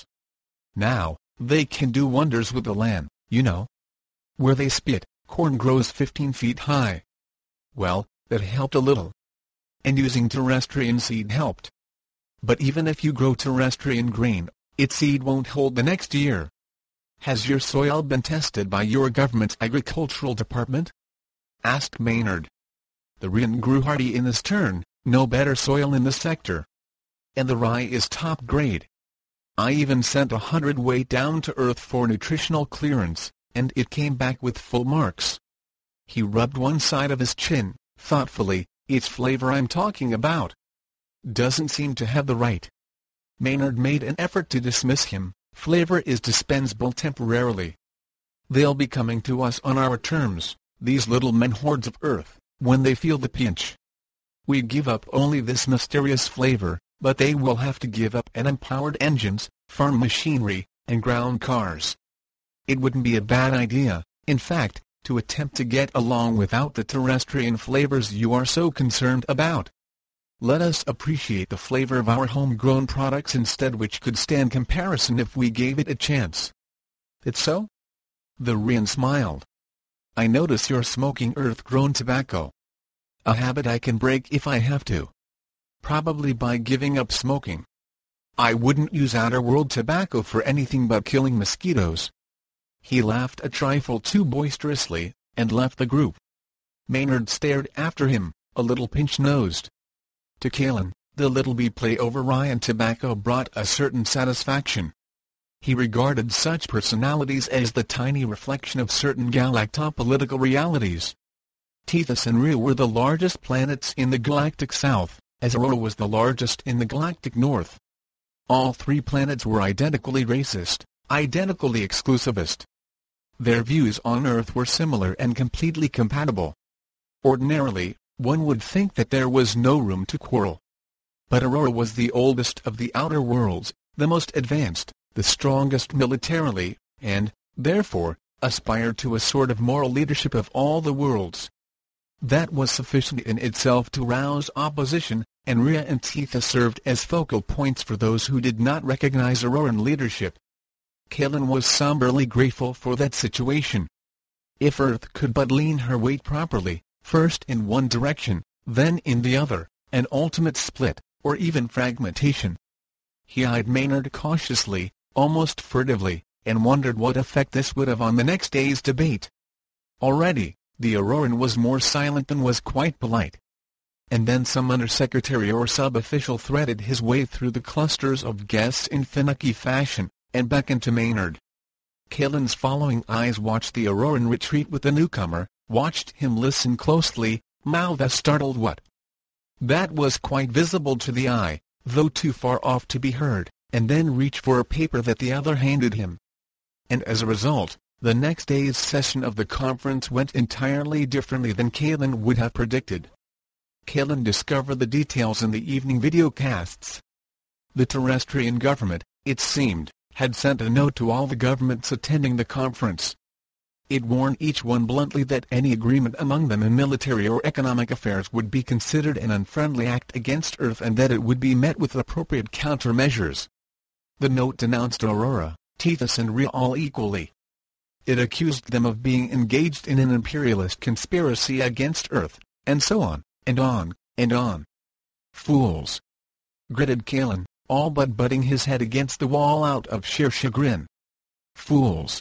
Now, they can do wonders with the land, you know. Where they spit, corn grows fifteen feet high. Well, that helped a little. And using terrestrian seed helped. But even if you grow terrestrian grain, its seed won't hold the next year. Has your soil been tested by your government's agricultural department?" asked Maynard. The Rhean grew hardy in his turn, no better soil in the sector. And the rye is top grade. I even sent a hundredweight down to Earth for nutritional clearance, and it came back with full marks. He rubbed one side of his chin, thoughtfully. "It's flavor I'm talking about. Doesn't seem to have the right." Maynard made an effort to dismiss him. "Flavor is dispensable temporarily. They'll be coming to us on our terms, these little men hordes of Earth, when they feel the pinch. We give up only this mysterious flavor, but they will have to give up N-empowered engines, farm machinery, and ground cars. It wouldn't be a bad idea, in fact, to attempt to get along without the terrestrian flavors you are so concerned about. Let us appreciate the flavor of our homegrown products instead, which could stand comparison if we gave it a chance. It's so?" The Rian smiled. "I notice you're smoking earth-grown tobacco. A habit I can break if I have to. Probably by giving up smoking. I wouldn't use outer-world tobacco for anything but killing mosquitoes." He laughed a trifle too boisterously, and left the group. Maynard stared after him, a little pinch-nosed. To Kalen, the little bee play over Rian tobacco brought a certain satisfaction. He regarded such personalities as the tiny reflection of certain galactopolitical realities. Tethys and Rhea were the largest planets in the galactic south, as Aurora was the largest in the galactic north. All three planets were identically racist, identically exclusivist. Their views on Earth were similar and completely compatible. Ordinarily, one would think that there was no room to quarrel. But Aurora was the oldest of the outer worlds, the most advanced, the strongest militarily, and, therefore, aspired to a sort of moral leadership of all the worlds. That was sufficient in itself to rouse opposition, and Rhea and Tethys served as focal points for those who did not recognize Auroran leadership. Kalen was somberly grateful for that situation. If Earth could but lean her weight properly, first in one direction, then in the other, an ultimate split, or even fragmentation. He eyed Maynard cautiously, almost furtively, and wondered what effect this would have on the next day's debate. Already, the Auroran was more silent than was quite polite. And then some undersecretary or sub-official threaded his way through the clusters of guests in finicky fashion, and beckoned to Maynard. Kalen's following eyes watched the Auroran retreat with the newcomer, watched him listen closely, mouth a startled what. That was quite visible to the eye, though too far off to be heard, and then reach for a paper that the other handed him. And as a result, the next day's session of the conference went entirely differently than Kalen would have predicted. Kalen discovered the details in the evening videocasts. The terrestrian government, it seemed, had sent a note to all the governments attending the conference. It warned each one bluntly that any agreement among them in military or economic affairs would be considered an unfriendly act against Earth and that it would be met with appropriate countermeasures. The note denounced Aurora, Tethys and Rhea all equally. It accused them of being engaged in an imperialist conspiracy against Earth, and so on, and on, and on. "Fools!" gritted Kalen, all but butting his head against the wall out of sheer chagrin. "Fools!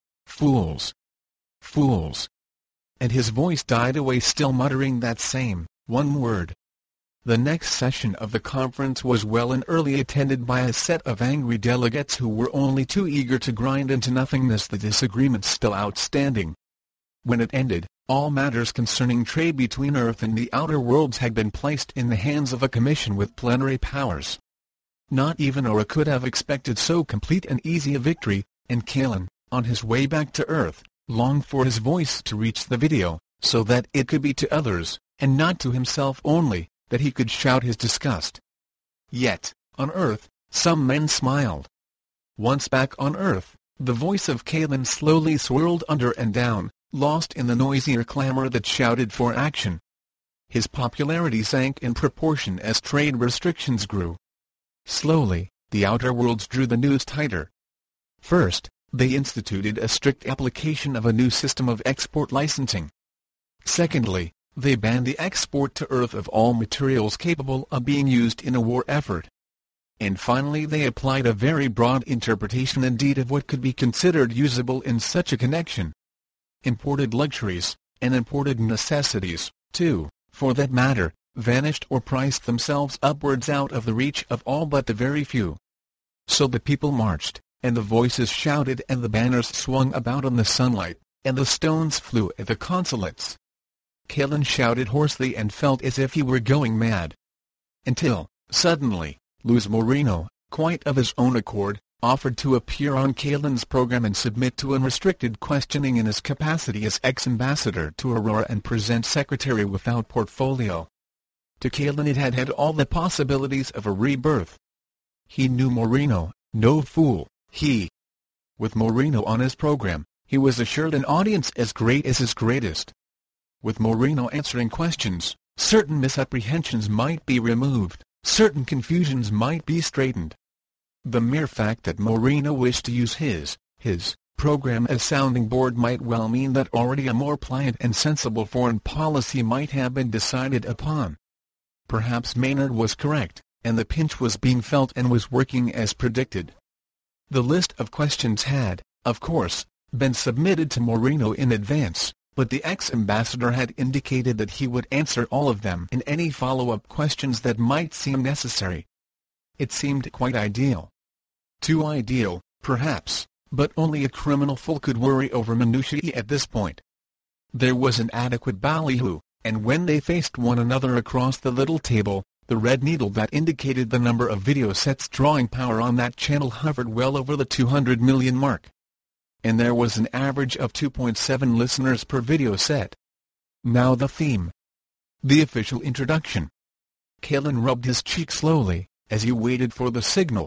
Fools! Fools!" And his voice died away, still muttering that same one word. The next session of the conference was well and early attended by a set of angry delegates who were only too eager to grind into nothingness the disagreements still outstanding. When it ended, all matters concerning trade between Earth and the outer worlds had been placed in the hands of a commission with plenary powers. Not even Aurora could have expected so complete and easy a victory, and Kalen, on his way back to Earth, longed for his voice to reach the video, so that it could be to others, and not to himself only, that he could shout his disgust. Yet, on Earth, some men smiled. Once back on Earth, the voice of Kalen slowly swirled under and down, lost in the noisier clamor that shouted for action. His popularity sank in proportion as trade restrictions grew. Slowly, the outer worlds drew the noose tighter. First, they instituted a strict application of a new system of export licensing. Secondly, they banned the export to Earth of all materials capable of being used in a war effort. And finally they applied a very broad interpretation indeed of what could be considered usable in such a connection. Imported luxuries, and imported necessities, too, for that matter, vanished or priced themselves upwards out of the reach of all but the very few. So the people marched, and the voices shouted and the banners swung about in the sunlight, and the stones flew at the consulates. Kalen shouted hoarsely and felt as if he were going mad. Until, suddenly, Luz Moreno, quite of his own accord, offered to appear on Kalen's program and submit to unrestricted questioning in his capacity as ex-ambassador to Aurora and present secretary without portfolio. To Kalen it had had all the possibilities of a rebirth. He knew Moreno, no fool, he. With Moreno on his program, he was assured an audience as great as his greatest. With Moreno answering questions, certain misapprehensions might be removed, certain confusions might be straightened. The mere fact that Moreno wished to use his, his, program as sounding board might well mean that already a more pliant and sensible foreign policy might have been decided upon. Perhaps Maynard was correct, and the pinch was being felt and was working as predicted. The list of questions had, of course, been submitted to Moreno in advance, but the ex-ambassador had indicated that he would answer all of them and any follow-up questions that might seem necessary. It seemed quite ideal. Too ideal, perhaps, but only a criminal fool could worry over minutiae at this point. There was an adequate ballyhoo, and when they faced one another across the little table, the red needle that indicated the number of video sets drawing power on that channel hovered well over the two hundred million mark. And there was an average of two point seven listeners per video set. Now the theme. The official introduction. Kalin rubbed his cheek slowly, as he waited for the signal.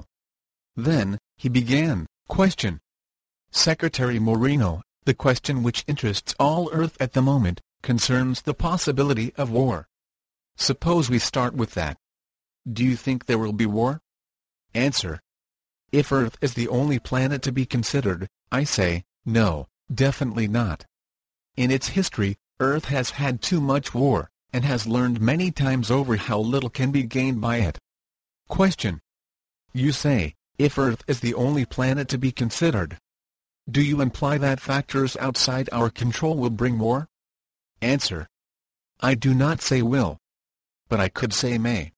Then, he began, question. Secretary Moreno, the question which interests all Earth at the moment, concerns the possibility of war. Suppose we start with that. Do you think there will be war? Answer. If Earth is the only planet to be considered, I say, no, definitely not. In its history, Earth has had too much war, and has learned many times over how little can be gained by it. Question. You say, if Earth is the only planet to be considered. Do you imply that factors outside our control will bring war? Answer. I do not say will. But I could say may.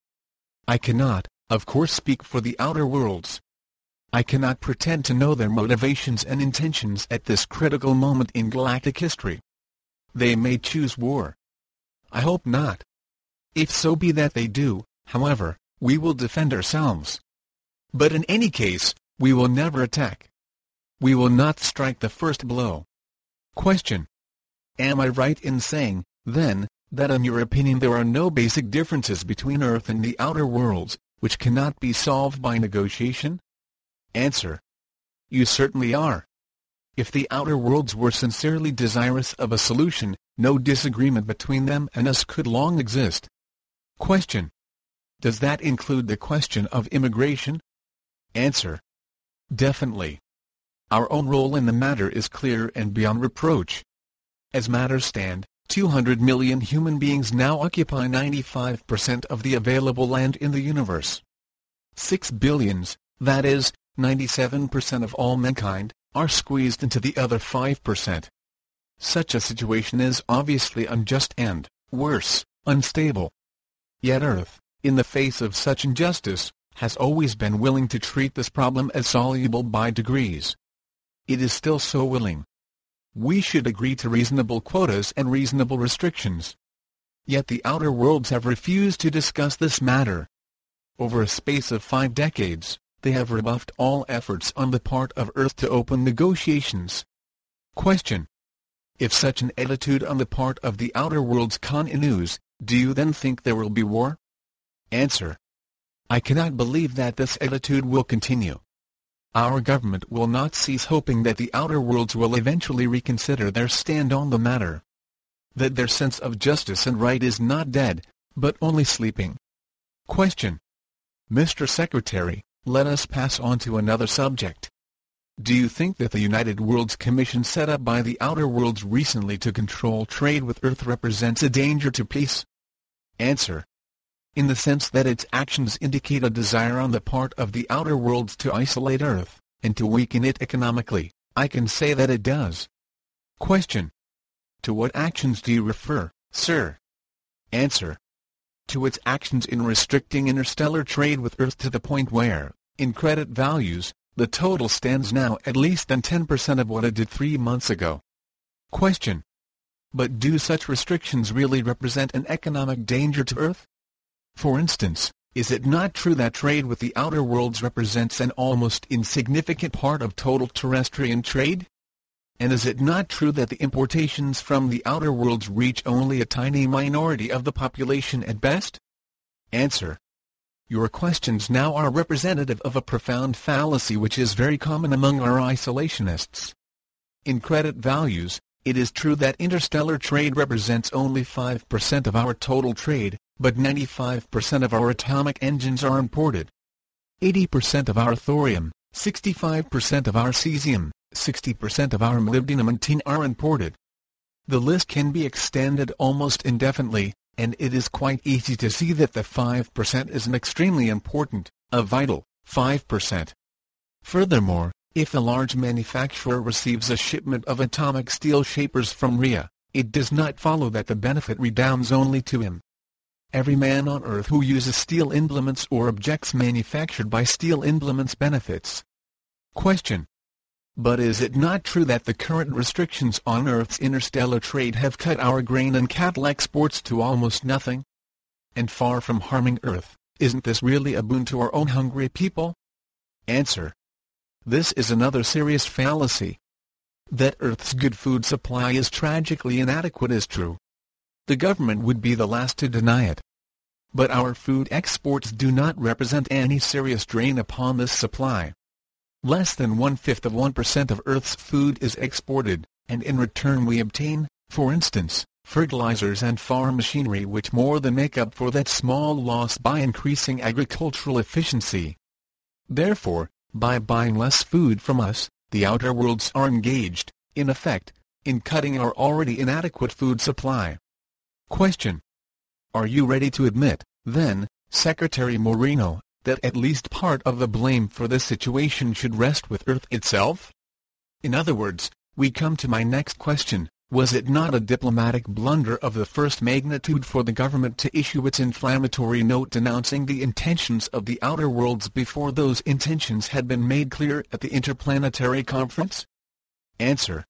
I cannot, of course, speak for the outer worlds. I cannot pretend to know their motivations and intentions at this critical moment in galactic history. They may choose war. I hope not. If so be that they do, however, we will defend ourselves. But in any case, we will never attack. We will not strike the first blow. Question. Am I right in saying, then, that in your opinion there are no basic differences between Earth and the outer worlds, which cannot be solved by negotiation? Answer. You certainly are. If the outer worlds were sincerely desirous of a solution, no disagreement between them and us could long exist. Question. Does that include the question of immigration? Answer. Definitely. Our own role in the matter is clear and beyond reproach. As matters stand, two hundred million human beings now occupy ninety-five percent of the available land in the universe. Six billions, that is, ninety-seven percent of all mankind, are squeezed into the other five percent. Such a situation is obviously unjust and, worse, unstable. Yet Earth, in the face of such injustice, has always been willing to treat this problem as soluble by degrees. It is still so willing. We should agree to reasonable quotas and reasonable restrictions. Yet the outer worlds have refused to discuss this matter. Over a space of five decades, they have rebuffed all efforts on the part of Earth to open negotiations. Question. If such an attitude on the part of the outer worlds continues, do you then think there will be war? Answer. I cannot believe that this attitude will continue. Our government will not cease hoping that the outer worlds will eventually reconsider their stand on the matter. That their sense of justice and right is not dead, but only sleeping. Question. Mister Secretary, let us pass on to another subject. Do you think that the United Worlds Commission set up by the outer worlds recently to control trade with Earth represents a danger to peace? Answer. In the sense that its actions indicate a desire on the part of the outer worlds to isolate Earth, and to weaken it economically, I can say that it does. Question. To what actions do you refer, sir? Answer. To its actions in restricting interstellar trade with Earth to the point where, in credit values, the total stands now at less than ten percent of what it did three months ago. Question. But do such restrictions really represent an economic danger to Earth? For instance, is it not true that trade with the outer worlds represents an almost insignificant part of total terrestrial trade? And is it not true that the importations from the outer worlds reach only a tiny minority of the population at best? Answer. Your questions now are representative of a profound fallacy which is very common among our isolationists. In credit values, it is true that interstellar trade represents only five percent of our total trade, but ninety-five percent of our atomic engines are imported. eighty percent of our thorium, sixty-five percent of our cesium, sixty percent of our molybdenum and tin are imported. The list can be extended almost indefinitely, and it is quite easy to see that the five percent is an extremely important, a vital, five percent. Furthermore, if a large manufacturer receives a shipment of atomic steel shapers from R I A, it does not follow that the benefit redounds only to him. Every man on earth who uses steel implements or objects manufactured by steel implements benefits. Question. But is it not true that the current restrictions on Earth's interstellar trade have cut our grain and cattle exports to almost nothing? And far from harming Earth, isn't this really a boon to our own hungry people? Answer. This is another serious fallacy. That Earth's good food supply is tragically inadequate is true. The government would be the last to deny it. But our food exports do not represent any serious drain upon this supply. Less than one-fifth of one percent of Earth's food is exported, and in return we obtain, for instance, fertilizers and farm machinery which more than make up for that small loss by increasing agricultural efficiency. Therefore, by buying less food from us, the outer worlds are engaged, in effect, in cutting our already inadequate food supply. Question. Are you ready to admit, then, Secretary Moreno, that at least part of the blame for this situation should rest with Earth itself? In other words, we come to my next question, was it not a diplomatic blunder of the first magnitude for the government to issue its inflammatory note denouncing the intentions of the outer worlds before those intentions had been made clear at the Interplanetary Conference? Answer.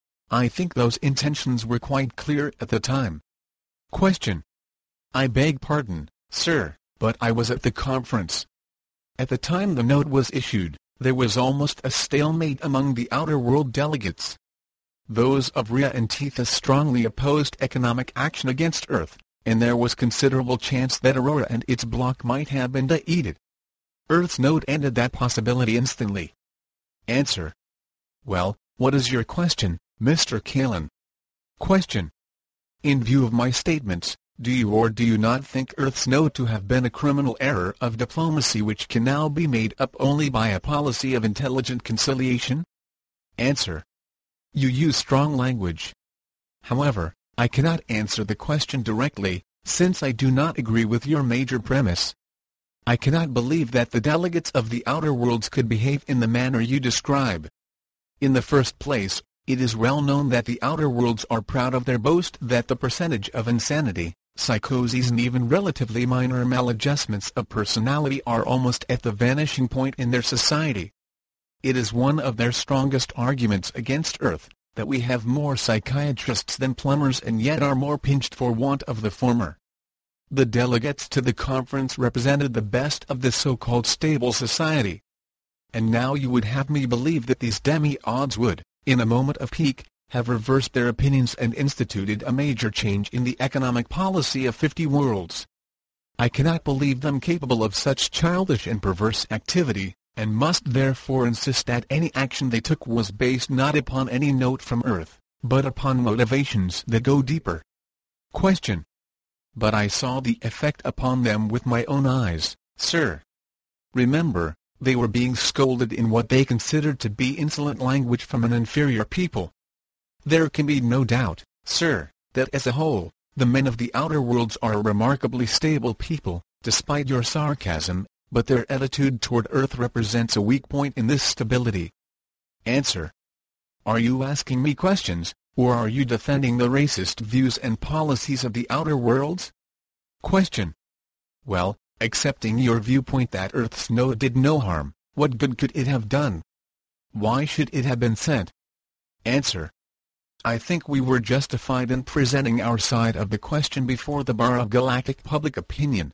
I think those intentions were quite clear at the time. Question. I beg pardon, sir, but I was at the conference. At the time the note was issued, there was almost a stalemate among the outer world delegates. Those of R I A and Tethys strongly opposed economic action against Earth, and there was considerable chance that Aurora and its bloc might have been defeated. Earth's note ended that possibility instantly. Answer. Well, what is your question, Mister Kalin? Question. In view of my statements, do you or do you not think Earth's note to have been a criminal error of diplomacy which can now be made up only by a policy of intelligent conciliation? Answer. You use strong language. However, I cannot answer the question directly, since I do not agree with your major premise. I cannot believe that the delegates of the outer worlds could behave in the manner you describe. In the first place, it is well known that the outer worlds are proud of their boast that the percentage of insanity, psychoses and even relatively minor maladjustments of personality are almost at the vanishing point in their society. It is one of their strongest arguments against Earth, that we have more psychiatrists than plumbers and yet are more pinched for want of the former. The delegates to the conference represented the best of the so-called stable society. And now you would have me believe that these demi-odds would, in a moment of pique, have reversed their opinions and instituted a major change in the economic policy of fifty worlds. I cannot believe them capable of such childish and perverse activity, and must therefore insist that any action they took was based not upon any note from Earth, but upon motivations that go deeper. Question. But I saw the effect upon them with my own eyes, sir. Remember, they were being scolded in what they considered to be insolent language from an inferior people. There can be no doubt, sir, that as a whole, the men of the outer worlds are a remarkably stable people, despite your sarcasm, but their attitude toward Earth represents a weak point in this stability. Answer. Are you asking me questions, or are you defending the racist views and policies of the outer worlds? Question. Well, accepting your viewpoint that Earth's note did no harm, what good could it have done? Why should it have been sent? Answer. I think we were justified in presenting our side of the question before the bar of galactic public opinion.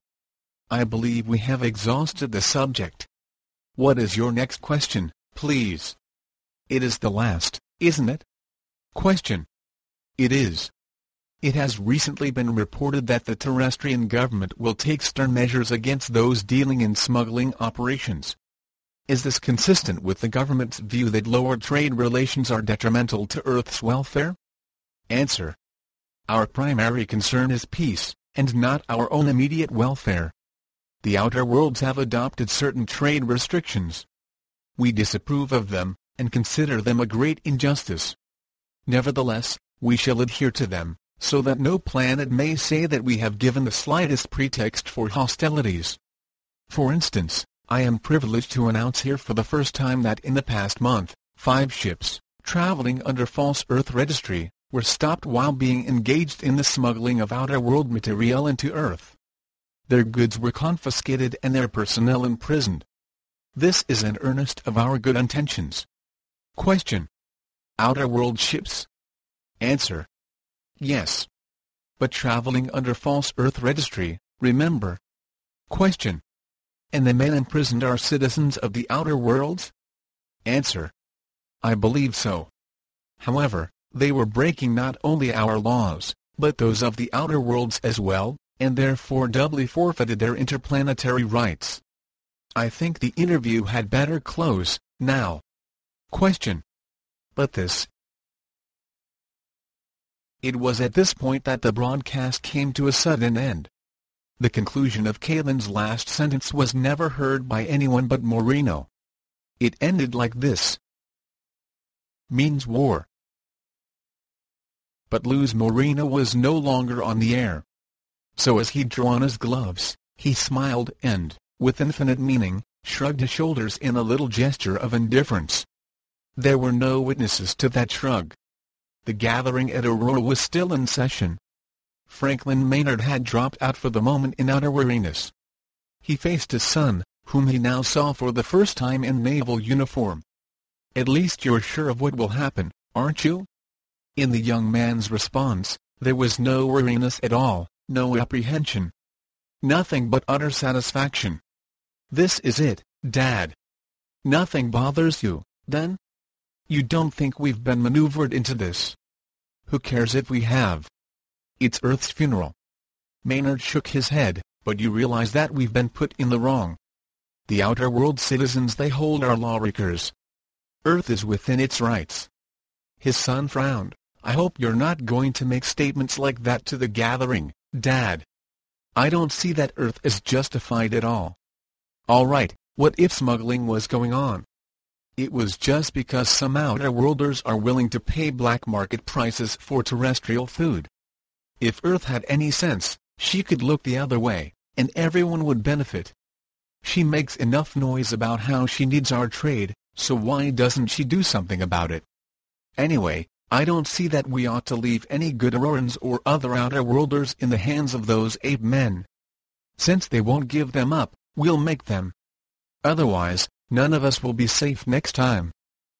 I believe we have exhausted the subject. What is your next question, please? It is the last, isn't it? Question. It is. It has recently been reported that the terrestrian government will take stern measures against those dealing in smuggling operations. Is this consistent with the government's view that lower trade relations are detrimental to Earth's welfare? Answer. Our primary concern is peace, and not our own immediate welfare. The outer worlds have adopted certain trade restrictions. We disapprove of them, and consider them a great injustice. Nevertheless, we shall adhere to them, so that no planet may say that we have given the slightest pretext for hostilities. For instance, I am privileged to announce here for the first time that in the past month, five ships, traveling under false Earth registry, were stopped while being engaged in the smuggling of outer world material into Earth. Their goods were confiscated and their personnel imprisoned. This is an earnest of our good intentions. Question. Outer world ships? Answer. Yes. But traveling under false Earth registry, remember. Question. And the men imprisoned are citizens of the outer worlds? Answer. I believe so. However, they were breaking not only our laws, but those of the outer worlds as well, and therefore doubly forfeited their interplanetary rights. I think the interview had better close, now. Question. But this. It was at this point that the broadcast came to a sudden end. The conclusion of Kalen's last sentence was never heard by anyone but Moreno. It ended like this. Means war. But Luz Moreno was no longer on the air. So as he drew on his gloves, he smiled and, with infinite meaning, shrugged his shoulders in a little gesture of indifference. There were no witnesses to that shrug. The gathering at Aurora was still in session. Franklin Maynard had dropped out for the moment in outer weariness. He faced his son, whom he now saw for the first time in naval uniform. At least you're sure of what will happen, aren't you? In the young man's response, there was no weariness at all, no apprehension. Nothing but utter satisfaction. This is it, Dad. Nothing bothers you, then? You don't think we've been maneuvered into this? Who cares if we have? It's Earth's funeral. Maynard shook his head, but you realize that we've been put in the wrong. The outer world citizens they hold are lawbreakers. Earth is within its rights. His son frowned. I hope you're not going to make statements like that to the gathering, Dad. I don't see that Earth is justified at all. All right, what if smuggling was going on? It was just because some outer worlders are willing to pay black market prices for terrestrial food. If Earth had any sense, she could look the other way, and everyone would benefit. She makes enough noise about how she needs our trade, so why doesn't she do something about it? Anyway, I don't see that we ought to leave any good Aurorans or other outer worlders in the hands of those ape men. Since they won't give them up, we'll make them. Otherwise, none of us will be safe next time.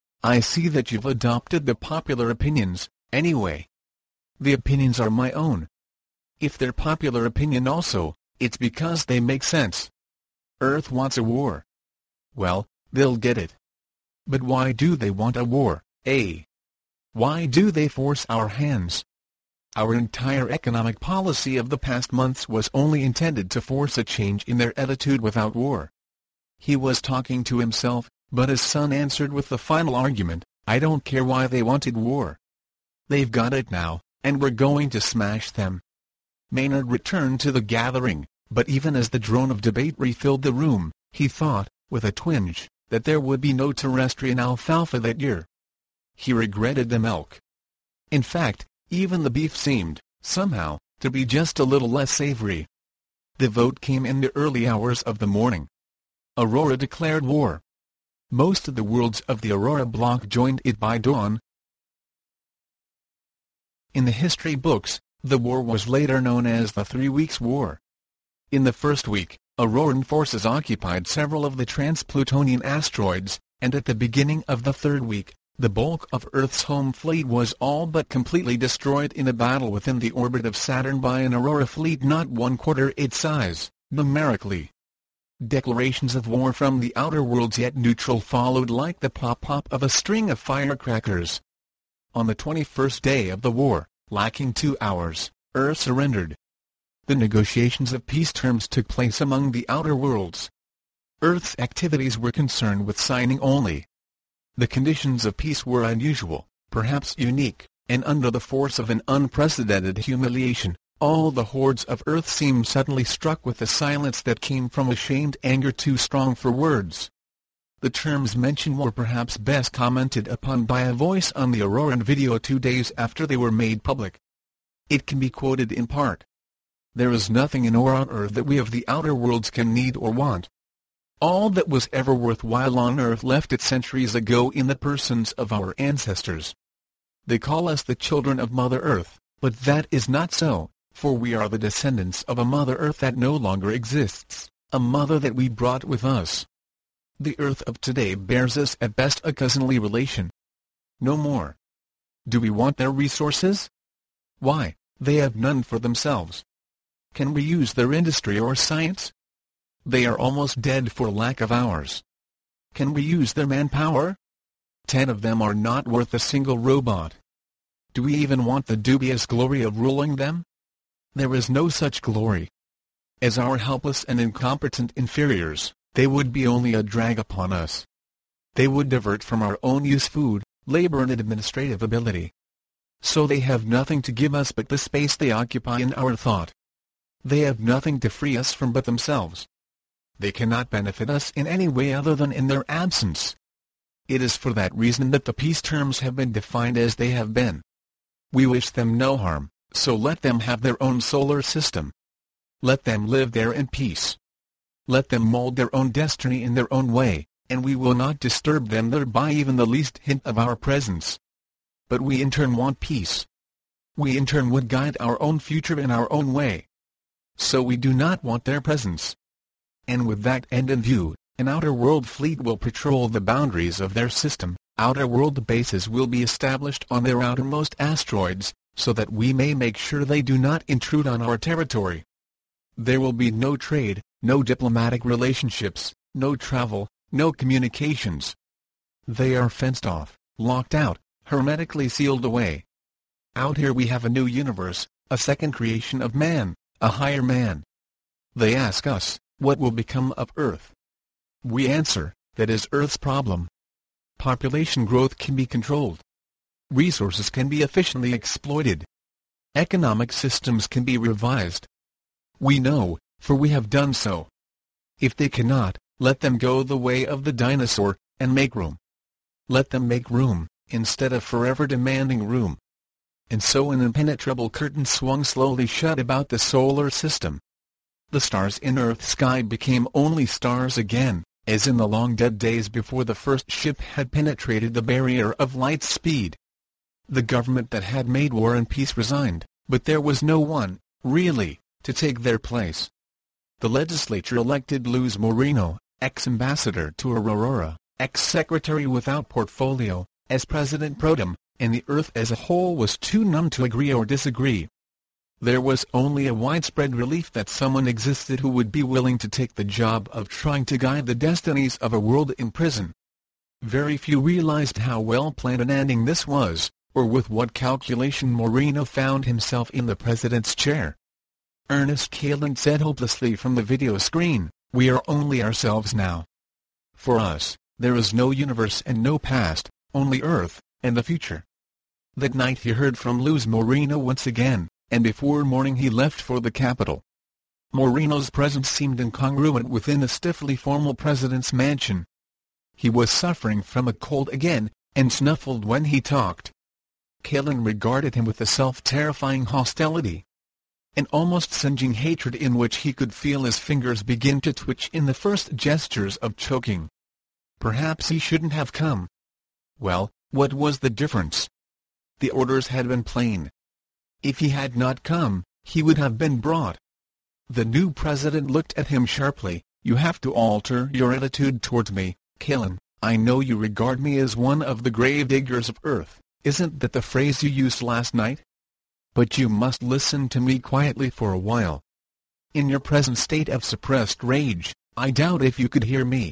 I see that you've adopted the popular opinions, anyway. The opinions are my own. If they're popular opinion also, it's because they make sense. Earth wants a war. Well, they'll get it. But why do they want a war, eh? Why do they force our hands? Our entire economic policy of the past months was only intended to force a change in their attitude without war. He was talking to himself, but his son answered with the final argument, I don't care why they wanted war. They've got it now, and we're going to smash them. Maynard returned to the gathering, but even as the drone of debate refilled the room, he thought, with a twinge, that there would be no terrestrian alfalfa that year. He regretted the milk. In fact, even the beef seemed, somehow, to be just a little less savory. The vote came in the early hours of the morning. Aurora declared war. Most of the worlds of the Aurora block joined it by dawn. In the history books, the war was later known as the Three Weeks' War. In the first week, Auroran forces occupied several of the trans-Plutonian asteroids, and at the beginning of the third week, the bulk of Earth's home fleet was all but completely destroyed in a battle within the orbit of Saturn by an Aurora fleet not one quarter its size, numerically. Declarations of war from the outer worlds yet neutral followed like the pop-pop of a string of firecrackers. On the twenty-first day of the war, lacking two hours, Earth surrendered. The negotiations of peace terms took place among the outer worlds. Earth's activities were concerned with signing only. The conditions of peace were unusual, perhaps unique, and under the force of an unprecedented humiliation, all the hordes of Earth seemed suddenly struck with a silence that came from a shamed anger too strong for words. The terms mentioned were perhaps best commented upon by a voice on the Auroran video two days after they were made public. It can be quoted in part. "There is nothing in or on Earth that we of the outer worlds can need or want. All that was ever worthwhile on Earth left it centuries ago in the persons of our ancestors. They call us the children of Mother Earth, but that is not so, for we are the descendants of a Mother Earth that no longer exists, a mother that we brought with us. The Earth of today bears us at best a cousinly relation. No more. Do we want their resources? Why, they have none for themselves. Can we use their industry or science? They are almost dead for lack of ours. Can we use their manpower? Ten of them are not worth a single robot. Do we even want the dubious glory of ruling them? There is no such glory. As our helpless and incompetent inferiors, they would be only a drag upon us. They would divert from our own use food, labor and administrative ability. So they have nothing to give us but the space they occupy in our thought. They have nothing to free us from but themselves. They cannot benefit us in any way other than in their absence. It is for that reason that the peace terms have been defined as they have been. We wish them no harm, so let them have their own solar system. Let them live there in peace. Let them mold their own destiny in their own way, and we will not disturb them thereby even the least hint of our presence. But we in turn want peace. We in turn would guide our own future in our own way. So we do not want their presence. And with that end in view, an outer world fleet will patrol the boundaries of their system. Outer world bases will be established on their outermost asteroids, so that we may make sure they do not intrude on our territory. There will be no trade, no diplomatic relationships, no travel, no communications. They are fenced off, locked out, hermetically sealed away. Out here we have a new universe, a second creation of man, a higher man. They ask us, what will become of Earth? We answer, that is Earth's problem. Population growth can be controlled. Resources can be efficiently exploited. Economic systems can be revised. We know, for we have done so. If they cannot, let them go the way of the dinosaur, and make room. Let them make room, instead of forever demanding room. And so an impenetrable curtain swung slowly shut about the solar system. The stars in Earth's sky became only stars again, as in the long dead days before the first ship had penetrated the barrier of light speed. The government that had made war and peace resigned, but there was no one, really, to take their place. The legislature elected Luz Moreno, ex-ambassador to Aurora, ex-secretary without portfolio, as president pro tem, and the Earth as a whole was too numb to agree or disagree. There was only a widespread relief that someone existed who would be willing to take the job of trying to guide the destinies of a world in prison. Very few realized how well planned an ending this was, or with what calculation Moreno found himself in the president's chair. Ernest Caillan said hopelessly from the video screen, "We are only ourselves now. For us, there is no universe and no past, only Earth, and the future." That night he heard from Luz Moreno once again, and before morning he left for the capital. Moreno's presence seemed incongruent within the stiffly formal president's mansion. He was suffering from a cold again, and snuffled when he talked. Caillan regarded him with a self-terrifying hostility, an almost singeing hatred in which he could feel his fingers begin to twitch in the first gestures of choking. Perhaps he shouldn't have come. Well, what was the difference? The orders had been plain. If he had not come, he would have been brought. The new president looked at him sharply. "You have to alter your attitude towards me, Caillan. I know you regard me as one of the grave diggers of Earth. Isn't that the phrase you used last night? But you must listen to me quietly for a while. In your present state of suppressed rage, I doubt if you could hear me.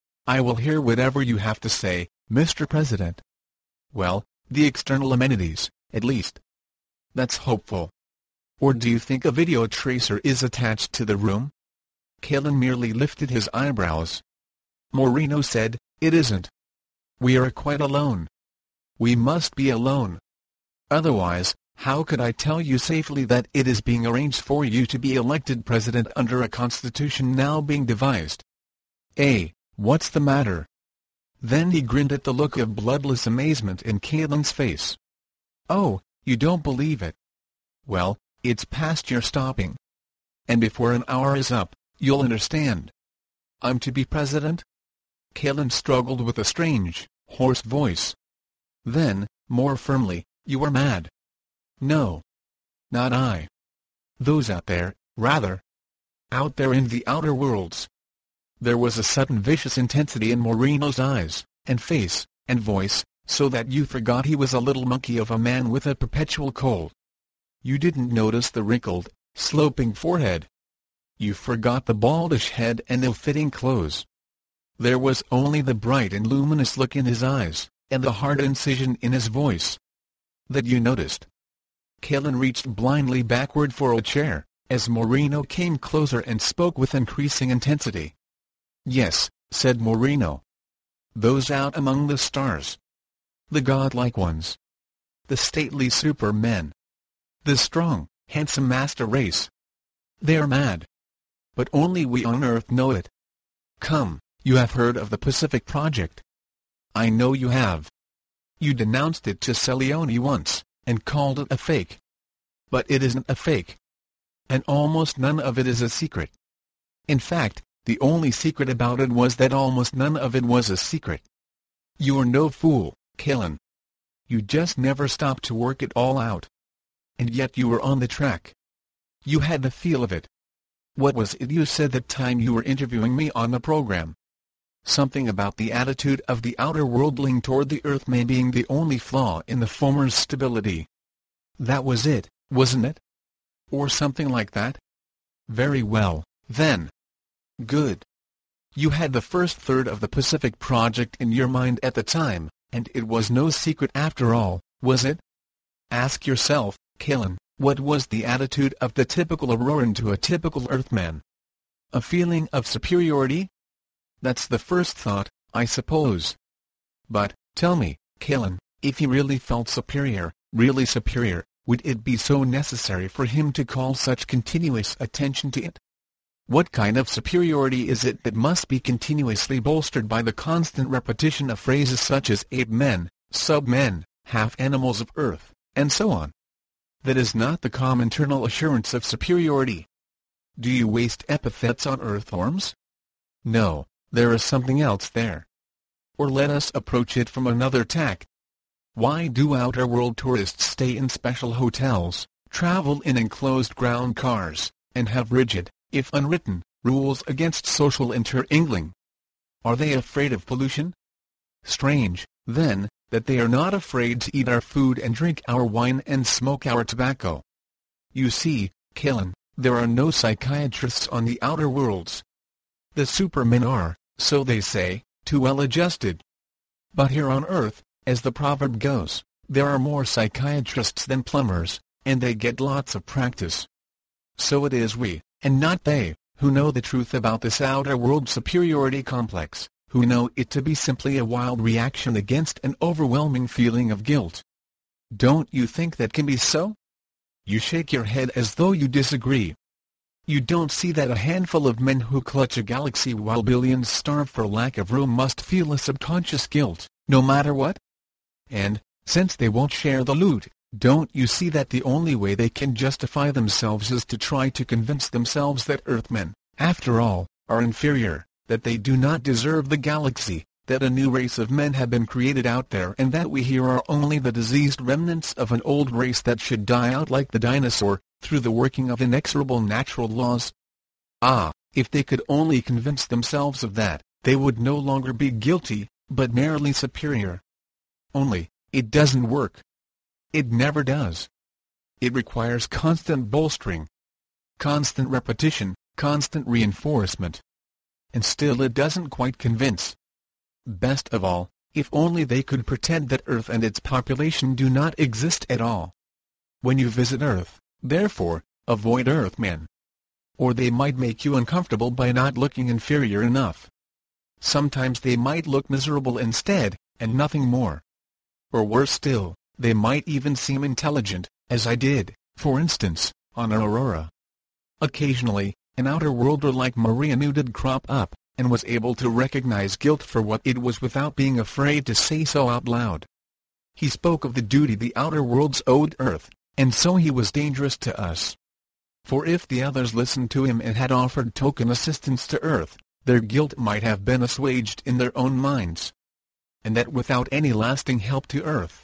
I will hear whatever you have to say, Mister President." "Well, the external amenities, at least." "That's hopeful. Or do you think a video tracer is attached to the room?" Caillan merely lifted his eyebrows. Moreno said, "It isn't. We are quite alone. We must be alone. Otherwise, how could I tell you safely that it is being arranged for you to be elected president under a constitution now being devised?" "Eh, what's the matter?" Then he grinned at the look of bloodless amazement in Caitlin's face. "Oh, you don't believe it? Well, it's past your stopping. And before an hour is up, you'll understand. I'm to be president?" Caitlin struggled with a strange, hoarse voice. Then, more firmly, "You are mad." "No. Not I. Those out there, rather. Out there in the outer worlds." There was a sudden vicious intensity in Moreno's eyes, and face, and voice, so that you forgot he was a little monkey of a man with a perpetual cold. You didn't notice the wrinkled, sloping forehead. You forgot the baldish head and ill-fitting clothes. There was only the bright and luminous look in his eyes, and the hard incision in his voice. That you noticed. Caitlin reached blindly backward for a chair, as Moreno came closer and spoke with increasing intensity. "Yes," said Moreno. "Those out among the stars. The godlike ones. The stately supermen. The strong, handsome master race. They are mad. But only we on Earth know it. Come, you have heard of the Pacific Project. I know you have. You denounced it to Celione once, and called it a fake. But it isn't a fake. And almost none of it is a secret. In fact, the only secret about it was that almost none of it was a secret. You are no fool, Caitlin. You just never stopped to work it all out. And yet you were on the track. You had the feel of it. What was it you said that time you were interviewing me on the program? Something about the attitude of the outer worldling toward the Earthman being the only flaw in the former's stability. That was it, wasn't it? Or something like that? Very well, then. Good. You had the first third of the Pacific Project in your mind at the time, and it was no secret after all, was it? Ask yourself, Caitlin, what was the attitude of the typical Auroran to a typical Earthman? A feeling of superiority? That's the first thought, I suppose. But, tell me, Caitlin, if he really felt superior, really superior, would it be so necessary for him to call such continuous attention to it? What kind of superiority is it that must be continuously bolstered by the constant repetition of phrases such as ape-men, sub-men, half-animals of Earth, and so on? That is not the calm internal assurance of superiority. Do you waste epithets on earthworms? No, there is something else there. Or let us approach it from another tack. Why do outer world tourists stay in special hotels, travel in enclosed ground cars, and have rigid, if unwritten, rules against social intermingling? Are they afraid of pollution? Strange, then, that they are not afraid to eat our food and drink our wine and smoke our tobacco. You see, Caitlin, there are no psychiatrists on the outer worlds. The supermen are, so they say, too well adjusted. But here on Earth, as the proverb goes, there are more psychiatrists than plumbers, and they get lots of practice. So it is we, and not they, who know the truth about this outer world superiority complex, who know it to be simply a wild reaction against an overwhelming feeling of guilt. Don't you think that can be so? You shake your head as though you disagree. You don't see that a handful of men who clutch a galaxy while billions starve for lack of room must feel a subconscious guilt, no matter what? And, since they won't share the loot, don't you see that the only way they can justify themselves is to try to convince themselves that Earthmen, after all, are inferior, that they do not deserve the galaxy, that a new race of men have been created out there and that we here are only the diseased remnants of an old race that should die out like the dinosaur, through the working of inexorable natural laws? Ah, if they could only convince themselves of that, they would no longer be guilty, but merely superior. Only, it doesn't work. It never does. It requires constant bolstering, constant repetition, constant reinforcement. And still it doesn't quite convince. Best of all, if only they could pretend that Earth and its population do not exist at all. When you visit Earth, therefore, avoid Earthmen. Or they might make you uncomfortable by not looking inferior enough. Sometimes they might look miserable instead, and nothing more. Or worse still, they might even seem intelligent, as I did, for instance, on Aurora. Occasionally, an outer worlder like Moreno did crop up, and was able to recognize guilt for what it was without being afraid to say so out loud. He spoke of the duty the outer worlds owed Earth, and so he was dangerous to us. For if the others listened to him and had offered token assistance to Earth, their guilt might have been assuaged in their own minds, and that without any lasting help to Earth.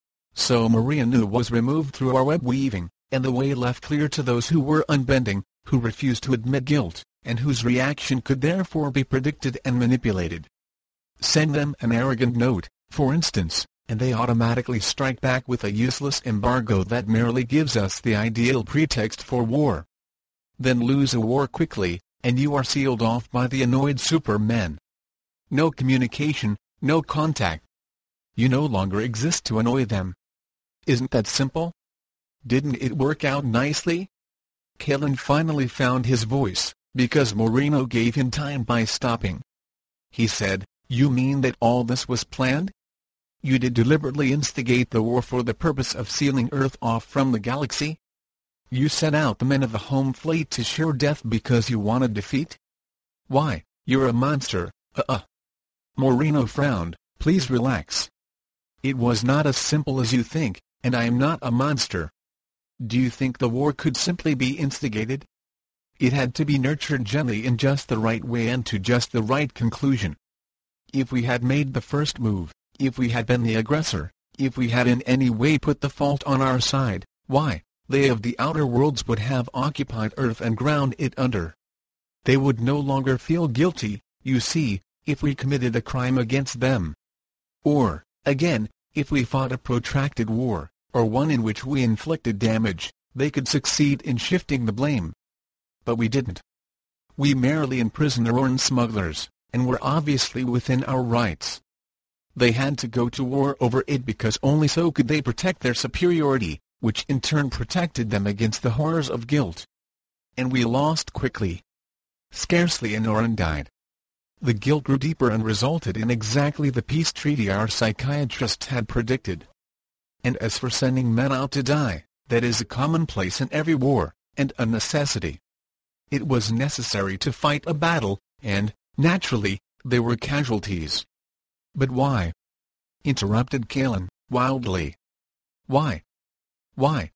So Maria Nu was removed through our web weaving, and the way left clear to those who were unbending, who refused to admit guilt, and whose reaction could therefore be predicted and manipulated. Send them an arrogant note, for instance, and they automatically strike back with a useless embargo that merely gives us the ideal pretext for war. Then lose a war quickly, and you are sealed off by the annoyed supermen. No communication, no contact. You no longer exist to annoy them. Isn't that simple? Didn't it work out nicely? Kalen finally found his voice, because Moreno gave him time by stopping. He said, "You mean that all this was planned? You did deliberately instigate the war for the purpose of sealing Earth off from the galaxy? You sent out the men of the home fleet to sure death because you wanted defeat? Why, you're a monster, uh-uh." Moreno frowned. "Please relax. It was not as simple as you think, and I am not a monster. Do you think the war could simply be instigated? It had to be nurtured gently in just the right way and to just the right conclusion. If we had made the first move, if we had been the aggressor, if we had in any way put the fault on our side, why, they of the outer worlds would have occupied Earth and ground it under. They would no longer feel guilty, you see, if we committed a crime against them. Or, again, if we fought a protracted war, or one in which we inflicted damage, they could succeed in shifting the blame. But we didn't. We merely imprisoned our own smugglers, and were obviously within our rights. They had to go to war over it because only so could they protect their superiority, which in turn protected them against the horrors of guilt. And we lost quickly. Scarcely an Oran died. The guilt grew deeper and resulted in exactly the peace treaty our psychiatrists had predicted. And as for sending men out to die, that is a commonplace in every war, and a necessity. It was necessary to fight a battle, and, naturally, there were casualties. But why? Interrupted Kalen, wildly. Why? Why?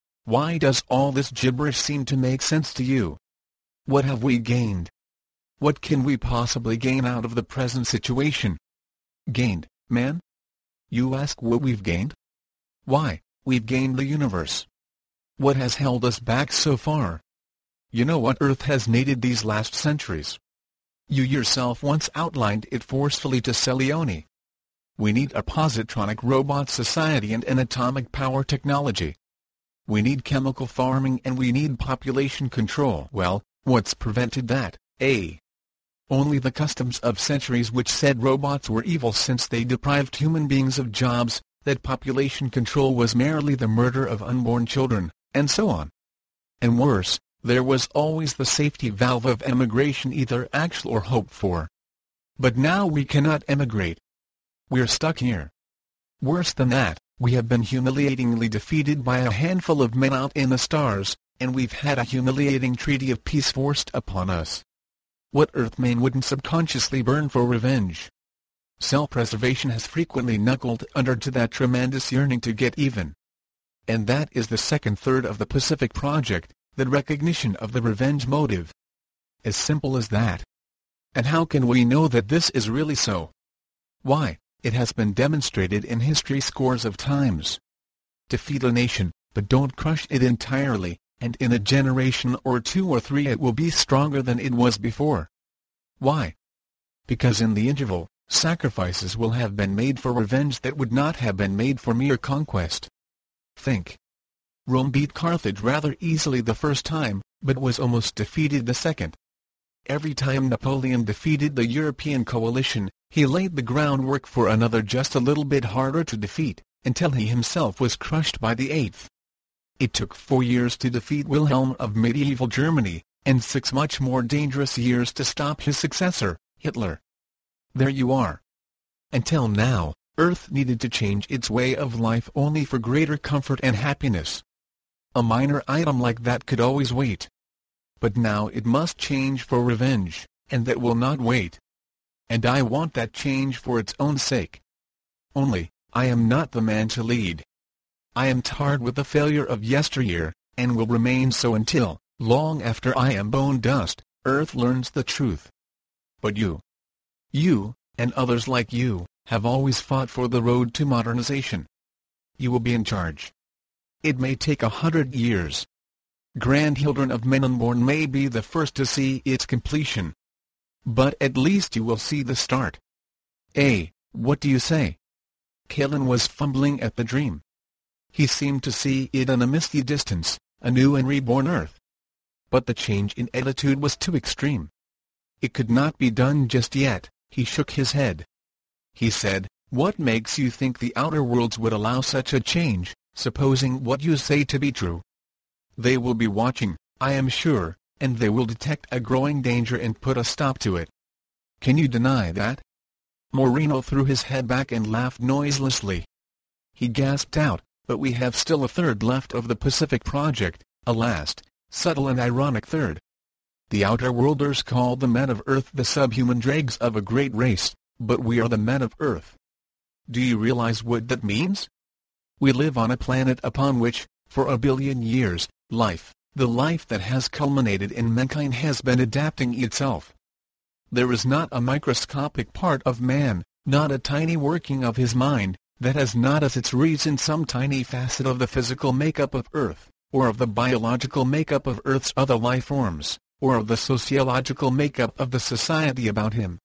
Why does all this gibberish seem to make sense to you? What have we gained? What can we possibly gain out of the present situation? Gained, man? You ask what we've gained? Why, we've gained the universe. What has held us back so far? You know what Earth has needed these last centuries. You yourself once outlined it forcefully to Celione. We need a positronic robot society and an atomic power technology. We need chemical farming and we need population control. Well, what's prevented that, eh? Only the customs of centuries which said robots were evil since they deprived human beings of jobs, that population control was merely the murder of unborn children, and so on. And worse, there was always the safety valve of emigration, either actual or hoped for. But now we cannot emigrate. We're stuck here. Worse than that, we have been humiliatingly defeated by a handful of men out in the stars, and we've had a humiliating treaty of peace forced upon us. What Earthman wouldn't subconsciously burn for revenge? Self-preservation has frequently knuckled under to that tremendous yearning to get even. And that is the second third of the Pacific Project, the recognition of the revenge motive. As simple as that. And how can we know that this is really so? Why, it has been demonstrated in history scores of times. Defeat a nation, but don't crush it entirely, and in a generation or two or three it will be stronger than it was before. Why? Because in the interval, sacrifices will have been made for revenge that would not have been made for mere conquest. Think. Rome beat Carthage rather easily the first time, but was almost defeated the second. Every time Napoleon defeated the European coalition, he laid the groundwork for another just a little bit harder to defeat, until he himself was crushed by the eighth. It took four years to defeat Wilhelm of medieval Germany, and six much more dangerous years to stop his successor, Hitler. There you are. Until now, Earth needed to change its way of life only for greater comfort and happiness. A minor item like that could always wait. But now it must change for revenge, and that will not wait. And I want that change for its own sake. Only, I am not the man to lead. I am tarred with the failure of yesteryear, and will remain so until, long after I am bone dust, Earth learns the truth. But you, you, and others like you, have always fought for the road to modernization. You will be in charge. It may take a hundred years. Grandchildren of men unborn may be the first to see its completion. But at least you will see the start. Eh, what do you say? Kalen was fumbling at the dream. He seemed to see it in a misty distance, a new and reborn Earth. But the change in attitude was too extreme. It could not be done just yet. He shook his head. He said, "What makes you think the outer worlds would allow such a change, supposing what you say to be true? They will be watching, I am sure, and they will detect a growing danger and put a stop to it. Can you deny that?" Moreno threw his head back and laughed noiselessly. He gasped out, "But we have still a third left of the Pacific Project, a last, subtle and ironic third. The outer worlders call the men of Earth the subhuman dregs of a great race, but we are the men of Earth. Do you realize what that means? We live on a planet upon which, for a billion years, life, the life that has culminated in mankind, has been adapting itself. There is not a microscopic part of man, not a tiny working of his mind, that has not as its reason some tiny facet of the physical makeup of Earth, or of the biological makeup of Earth's other life forms, or of the sociological makeup of the society about him.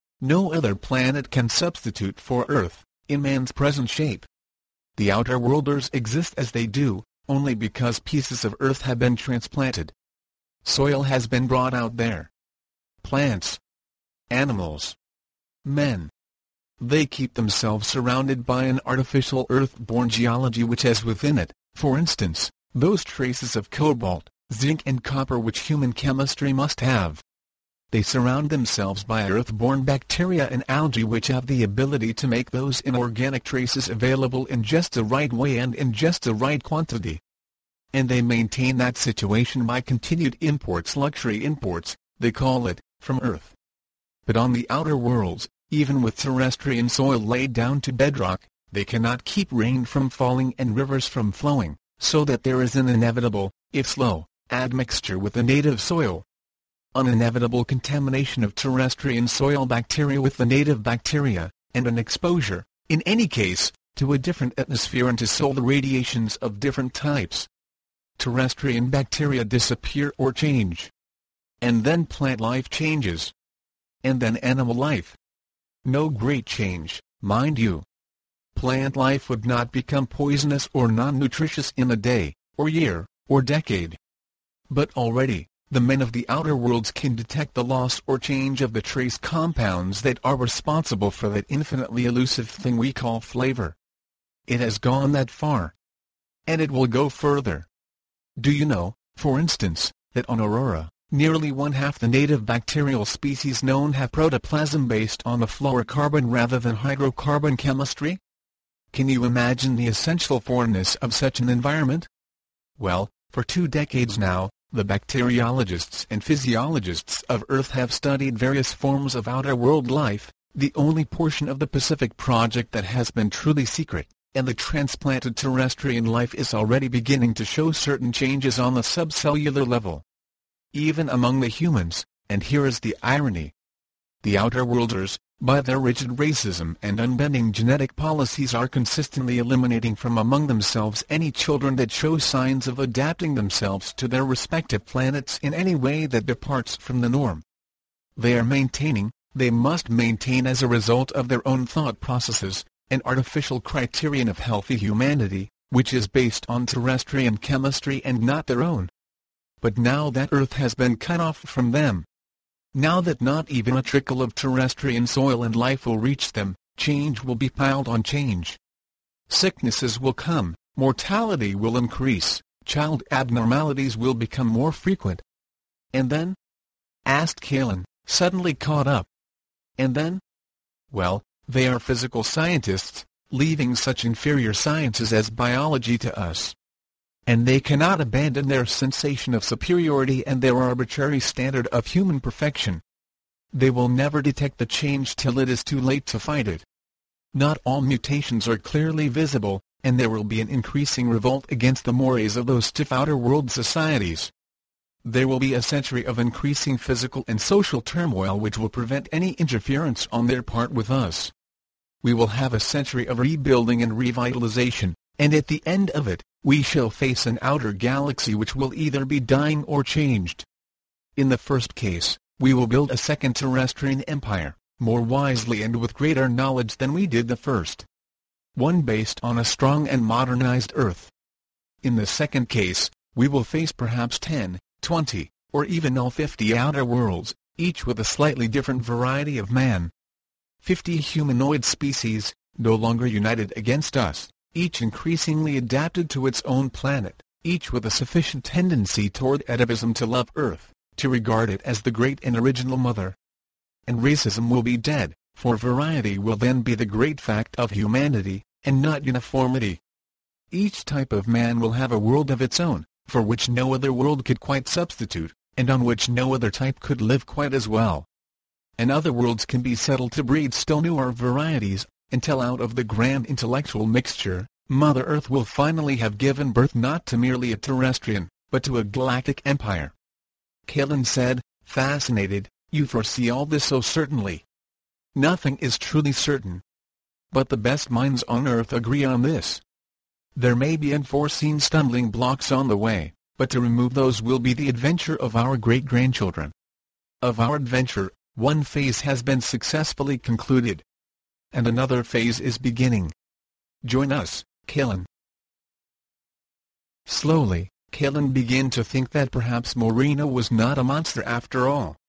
No other planet can substitute for Earth, in man's present shape. The outer worlders exist as they do, only because pieces of Earth have been transplanted. Soil has been brought out there. Plants. Animals. Men. They keep themselves surrounded by an artificial Earth-born geology which has within it, for instance, those traces of cobalt, zinc and copper which human chemistry must have. They surround themselves by Earth-born bacteria and algae which have the ability to make those inorganic traces available in just the right way and in just the right quantity. And they maintain that situation by continued imports, luxury imports, they call it, from Earth. But on the outer worlds, even with terrestrian soil laid down to bedrock, they cannot keep rain from falling and rivers from flowing, so that there is an inevitable, if slow, admixture with the native soil. An inevitable contamination of terrestrian soil bacteria with the native bacteria, and an exposure, in any case, to a different atmosphere and to solar radiations of different types. Terrestrian bacteria disappear or change. And then plant life changes. And then animal life. No great change, mind you. Plant life would not become poisonous or non-nutritious in a day, or year, or decade. But already, the men of the outer worlds can detect the loss or change of the trace compounds that are responsible for that infinitely elusive thing we call flavor. It has gone that far. And it will go further. Do you know, for instance, that on Aurora, nearly one-half the native bacterial species known have protoplasm based on the fluorocarbon rather than hydrocarbon chemistry? Can you imagine the essential foreignness of such an environment? Well, for two decades now, the bacteriologists and physiologists of Earth have studied various forms of outer world life, the only portion of the Pacific Project that has been truly secret, and the transplanted terrestrian life is already beginning to show certain changes on the subcellular level. Even among the humans, and here is the irony. The outer worlders, by their rigid racism and unbending genetic policies, are consistently eliminating from among themselves any children that show signs of adapting themselves to their respective planets in any way that departs from the norm. They are maintaining, they must maintain as a result of their own thought processes, an artificial criterion of healthy humanity, which is based on terrestrian chemistry and not their own. But now that Earth has been cut off from them, now that not even a trickle of terrestrian soil and life will reach them, change will be piled on change. Sicknesses will come, mortality will increase, child abnormalities will become more frequent. And then? Asked Kalen, suddenly caught up. And then? Well, they are physical scientists, leaving such inferior sciences as biology to us. And they cannot abandon their sensation of superiority and their arbitrary standard of human perfection. they will never detect the change till it is too late to fight it. Not all mutations are clearly visible, and there will be an increasing revolt against the mores of those stiff outer world societies. There will be a century of increasing physical and social turmoil which will prevent any interference on their part with us. We will have a century of rebuilding and revitalization, and at the end of it, we shall face an outer galaxy which will either be dying or changed. In the first case, we will build a second terrestrian empire, more wisely and with greater knowledge than we did the first. One based on a strong and modernized Earth. In the second case, we will face perhaps ten, twenty, or even all fifty outer worlds, each with a slightly different variety of man. Fifty humanoid species, no longer united against us, each increasingly adapted to its own planet, each with a sufficient tendency toward atavism to love Earth, to regard it as the great and original mother. And racism will be dead, for variety will then be the great fact of humanity, and not uniformity. Each type of man will have a world of its own, for which no other world could quite substitute, and on which no other type could live quite as well. And other worlds can be settled to breed still newer varieties, until out of the grand intellectual mixture, Mother Earth will finally have given birth not to merely a terrestrian, but to a galactic empire. Kalin said, fascinated, you foresee all this so certainly. Nothing is truly certain. But the best minds on Earth agree on this. There may be unforeseen stumbling blocks on the way, but to remove those will be the adventure of our great-grandchildren. Of our adventure, one phase has been successfully concluded. And another phase is beginning. Join us, Kalin. Slowly, Kalin began to think that perhaps Morena was not a monster after all.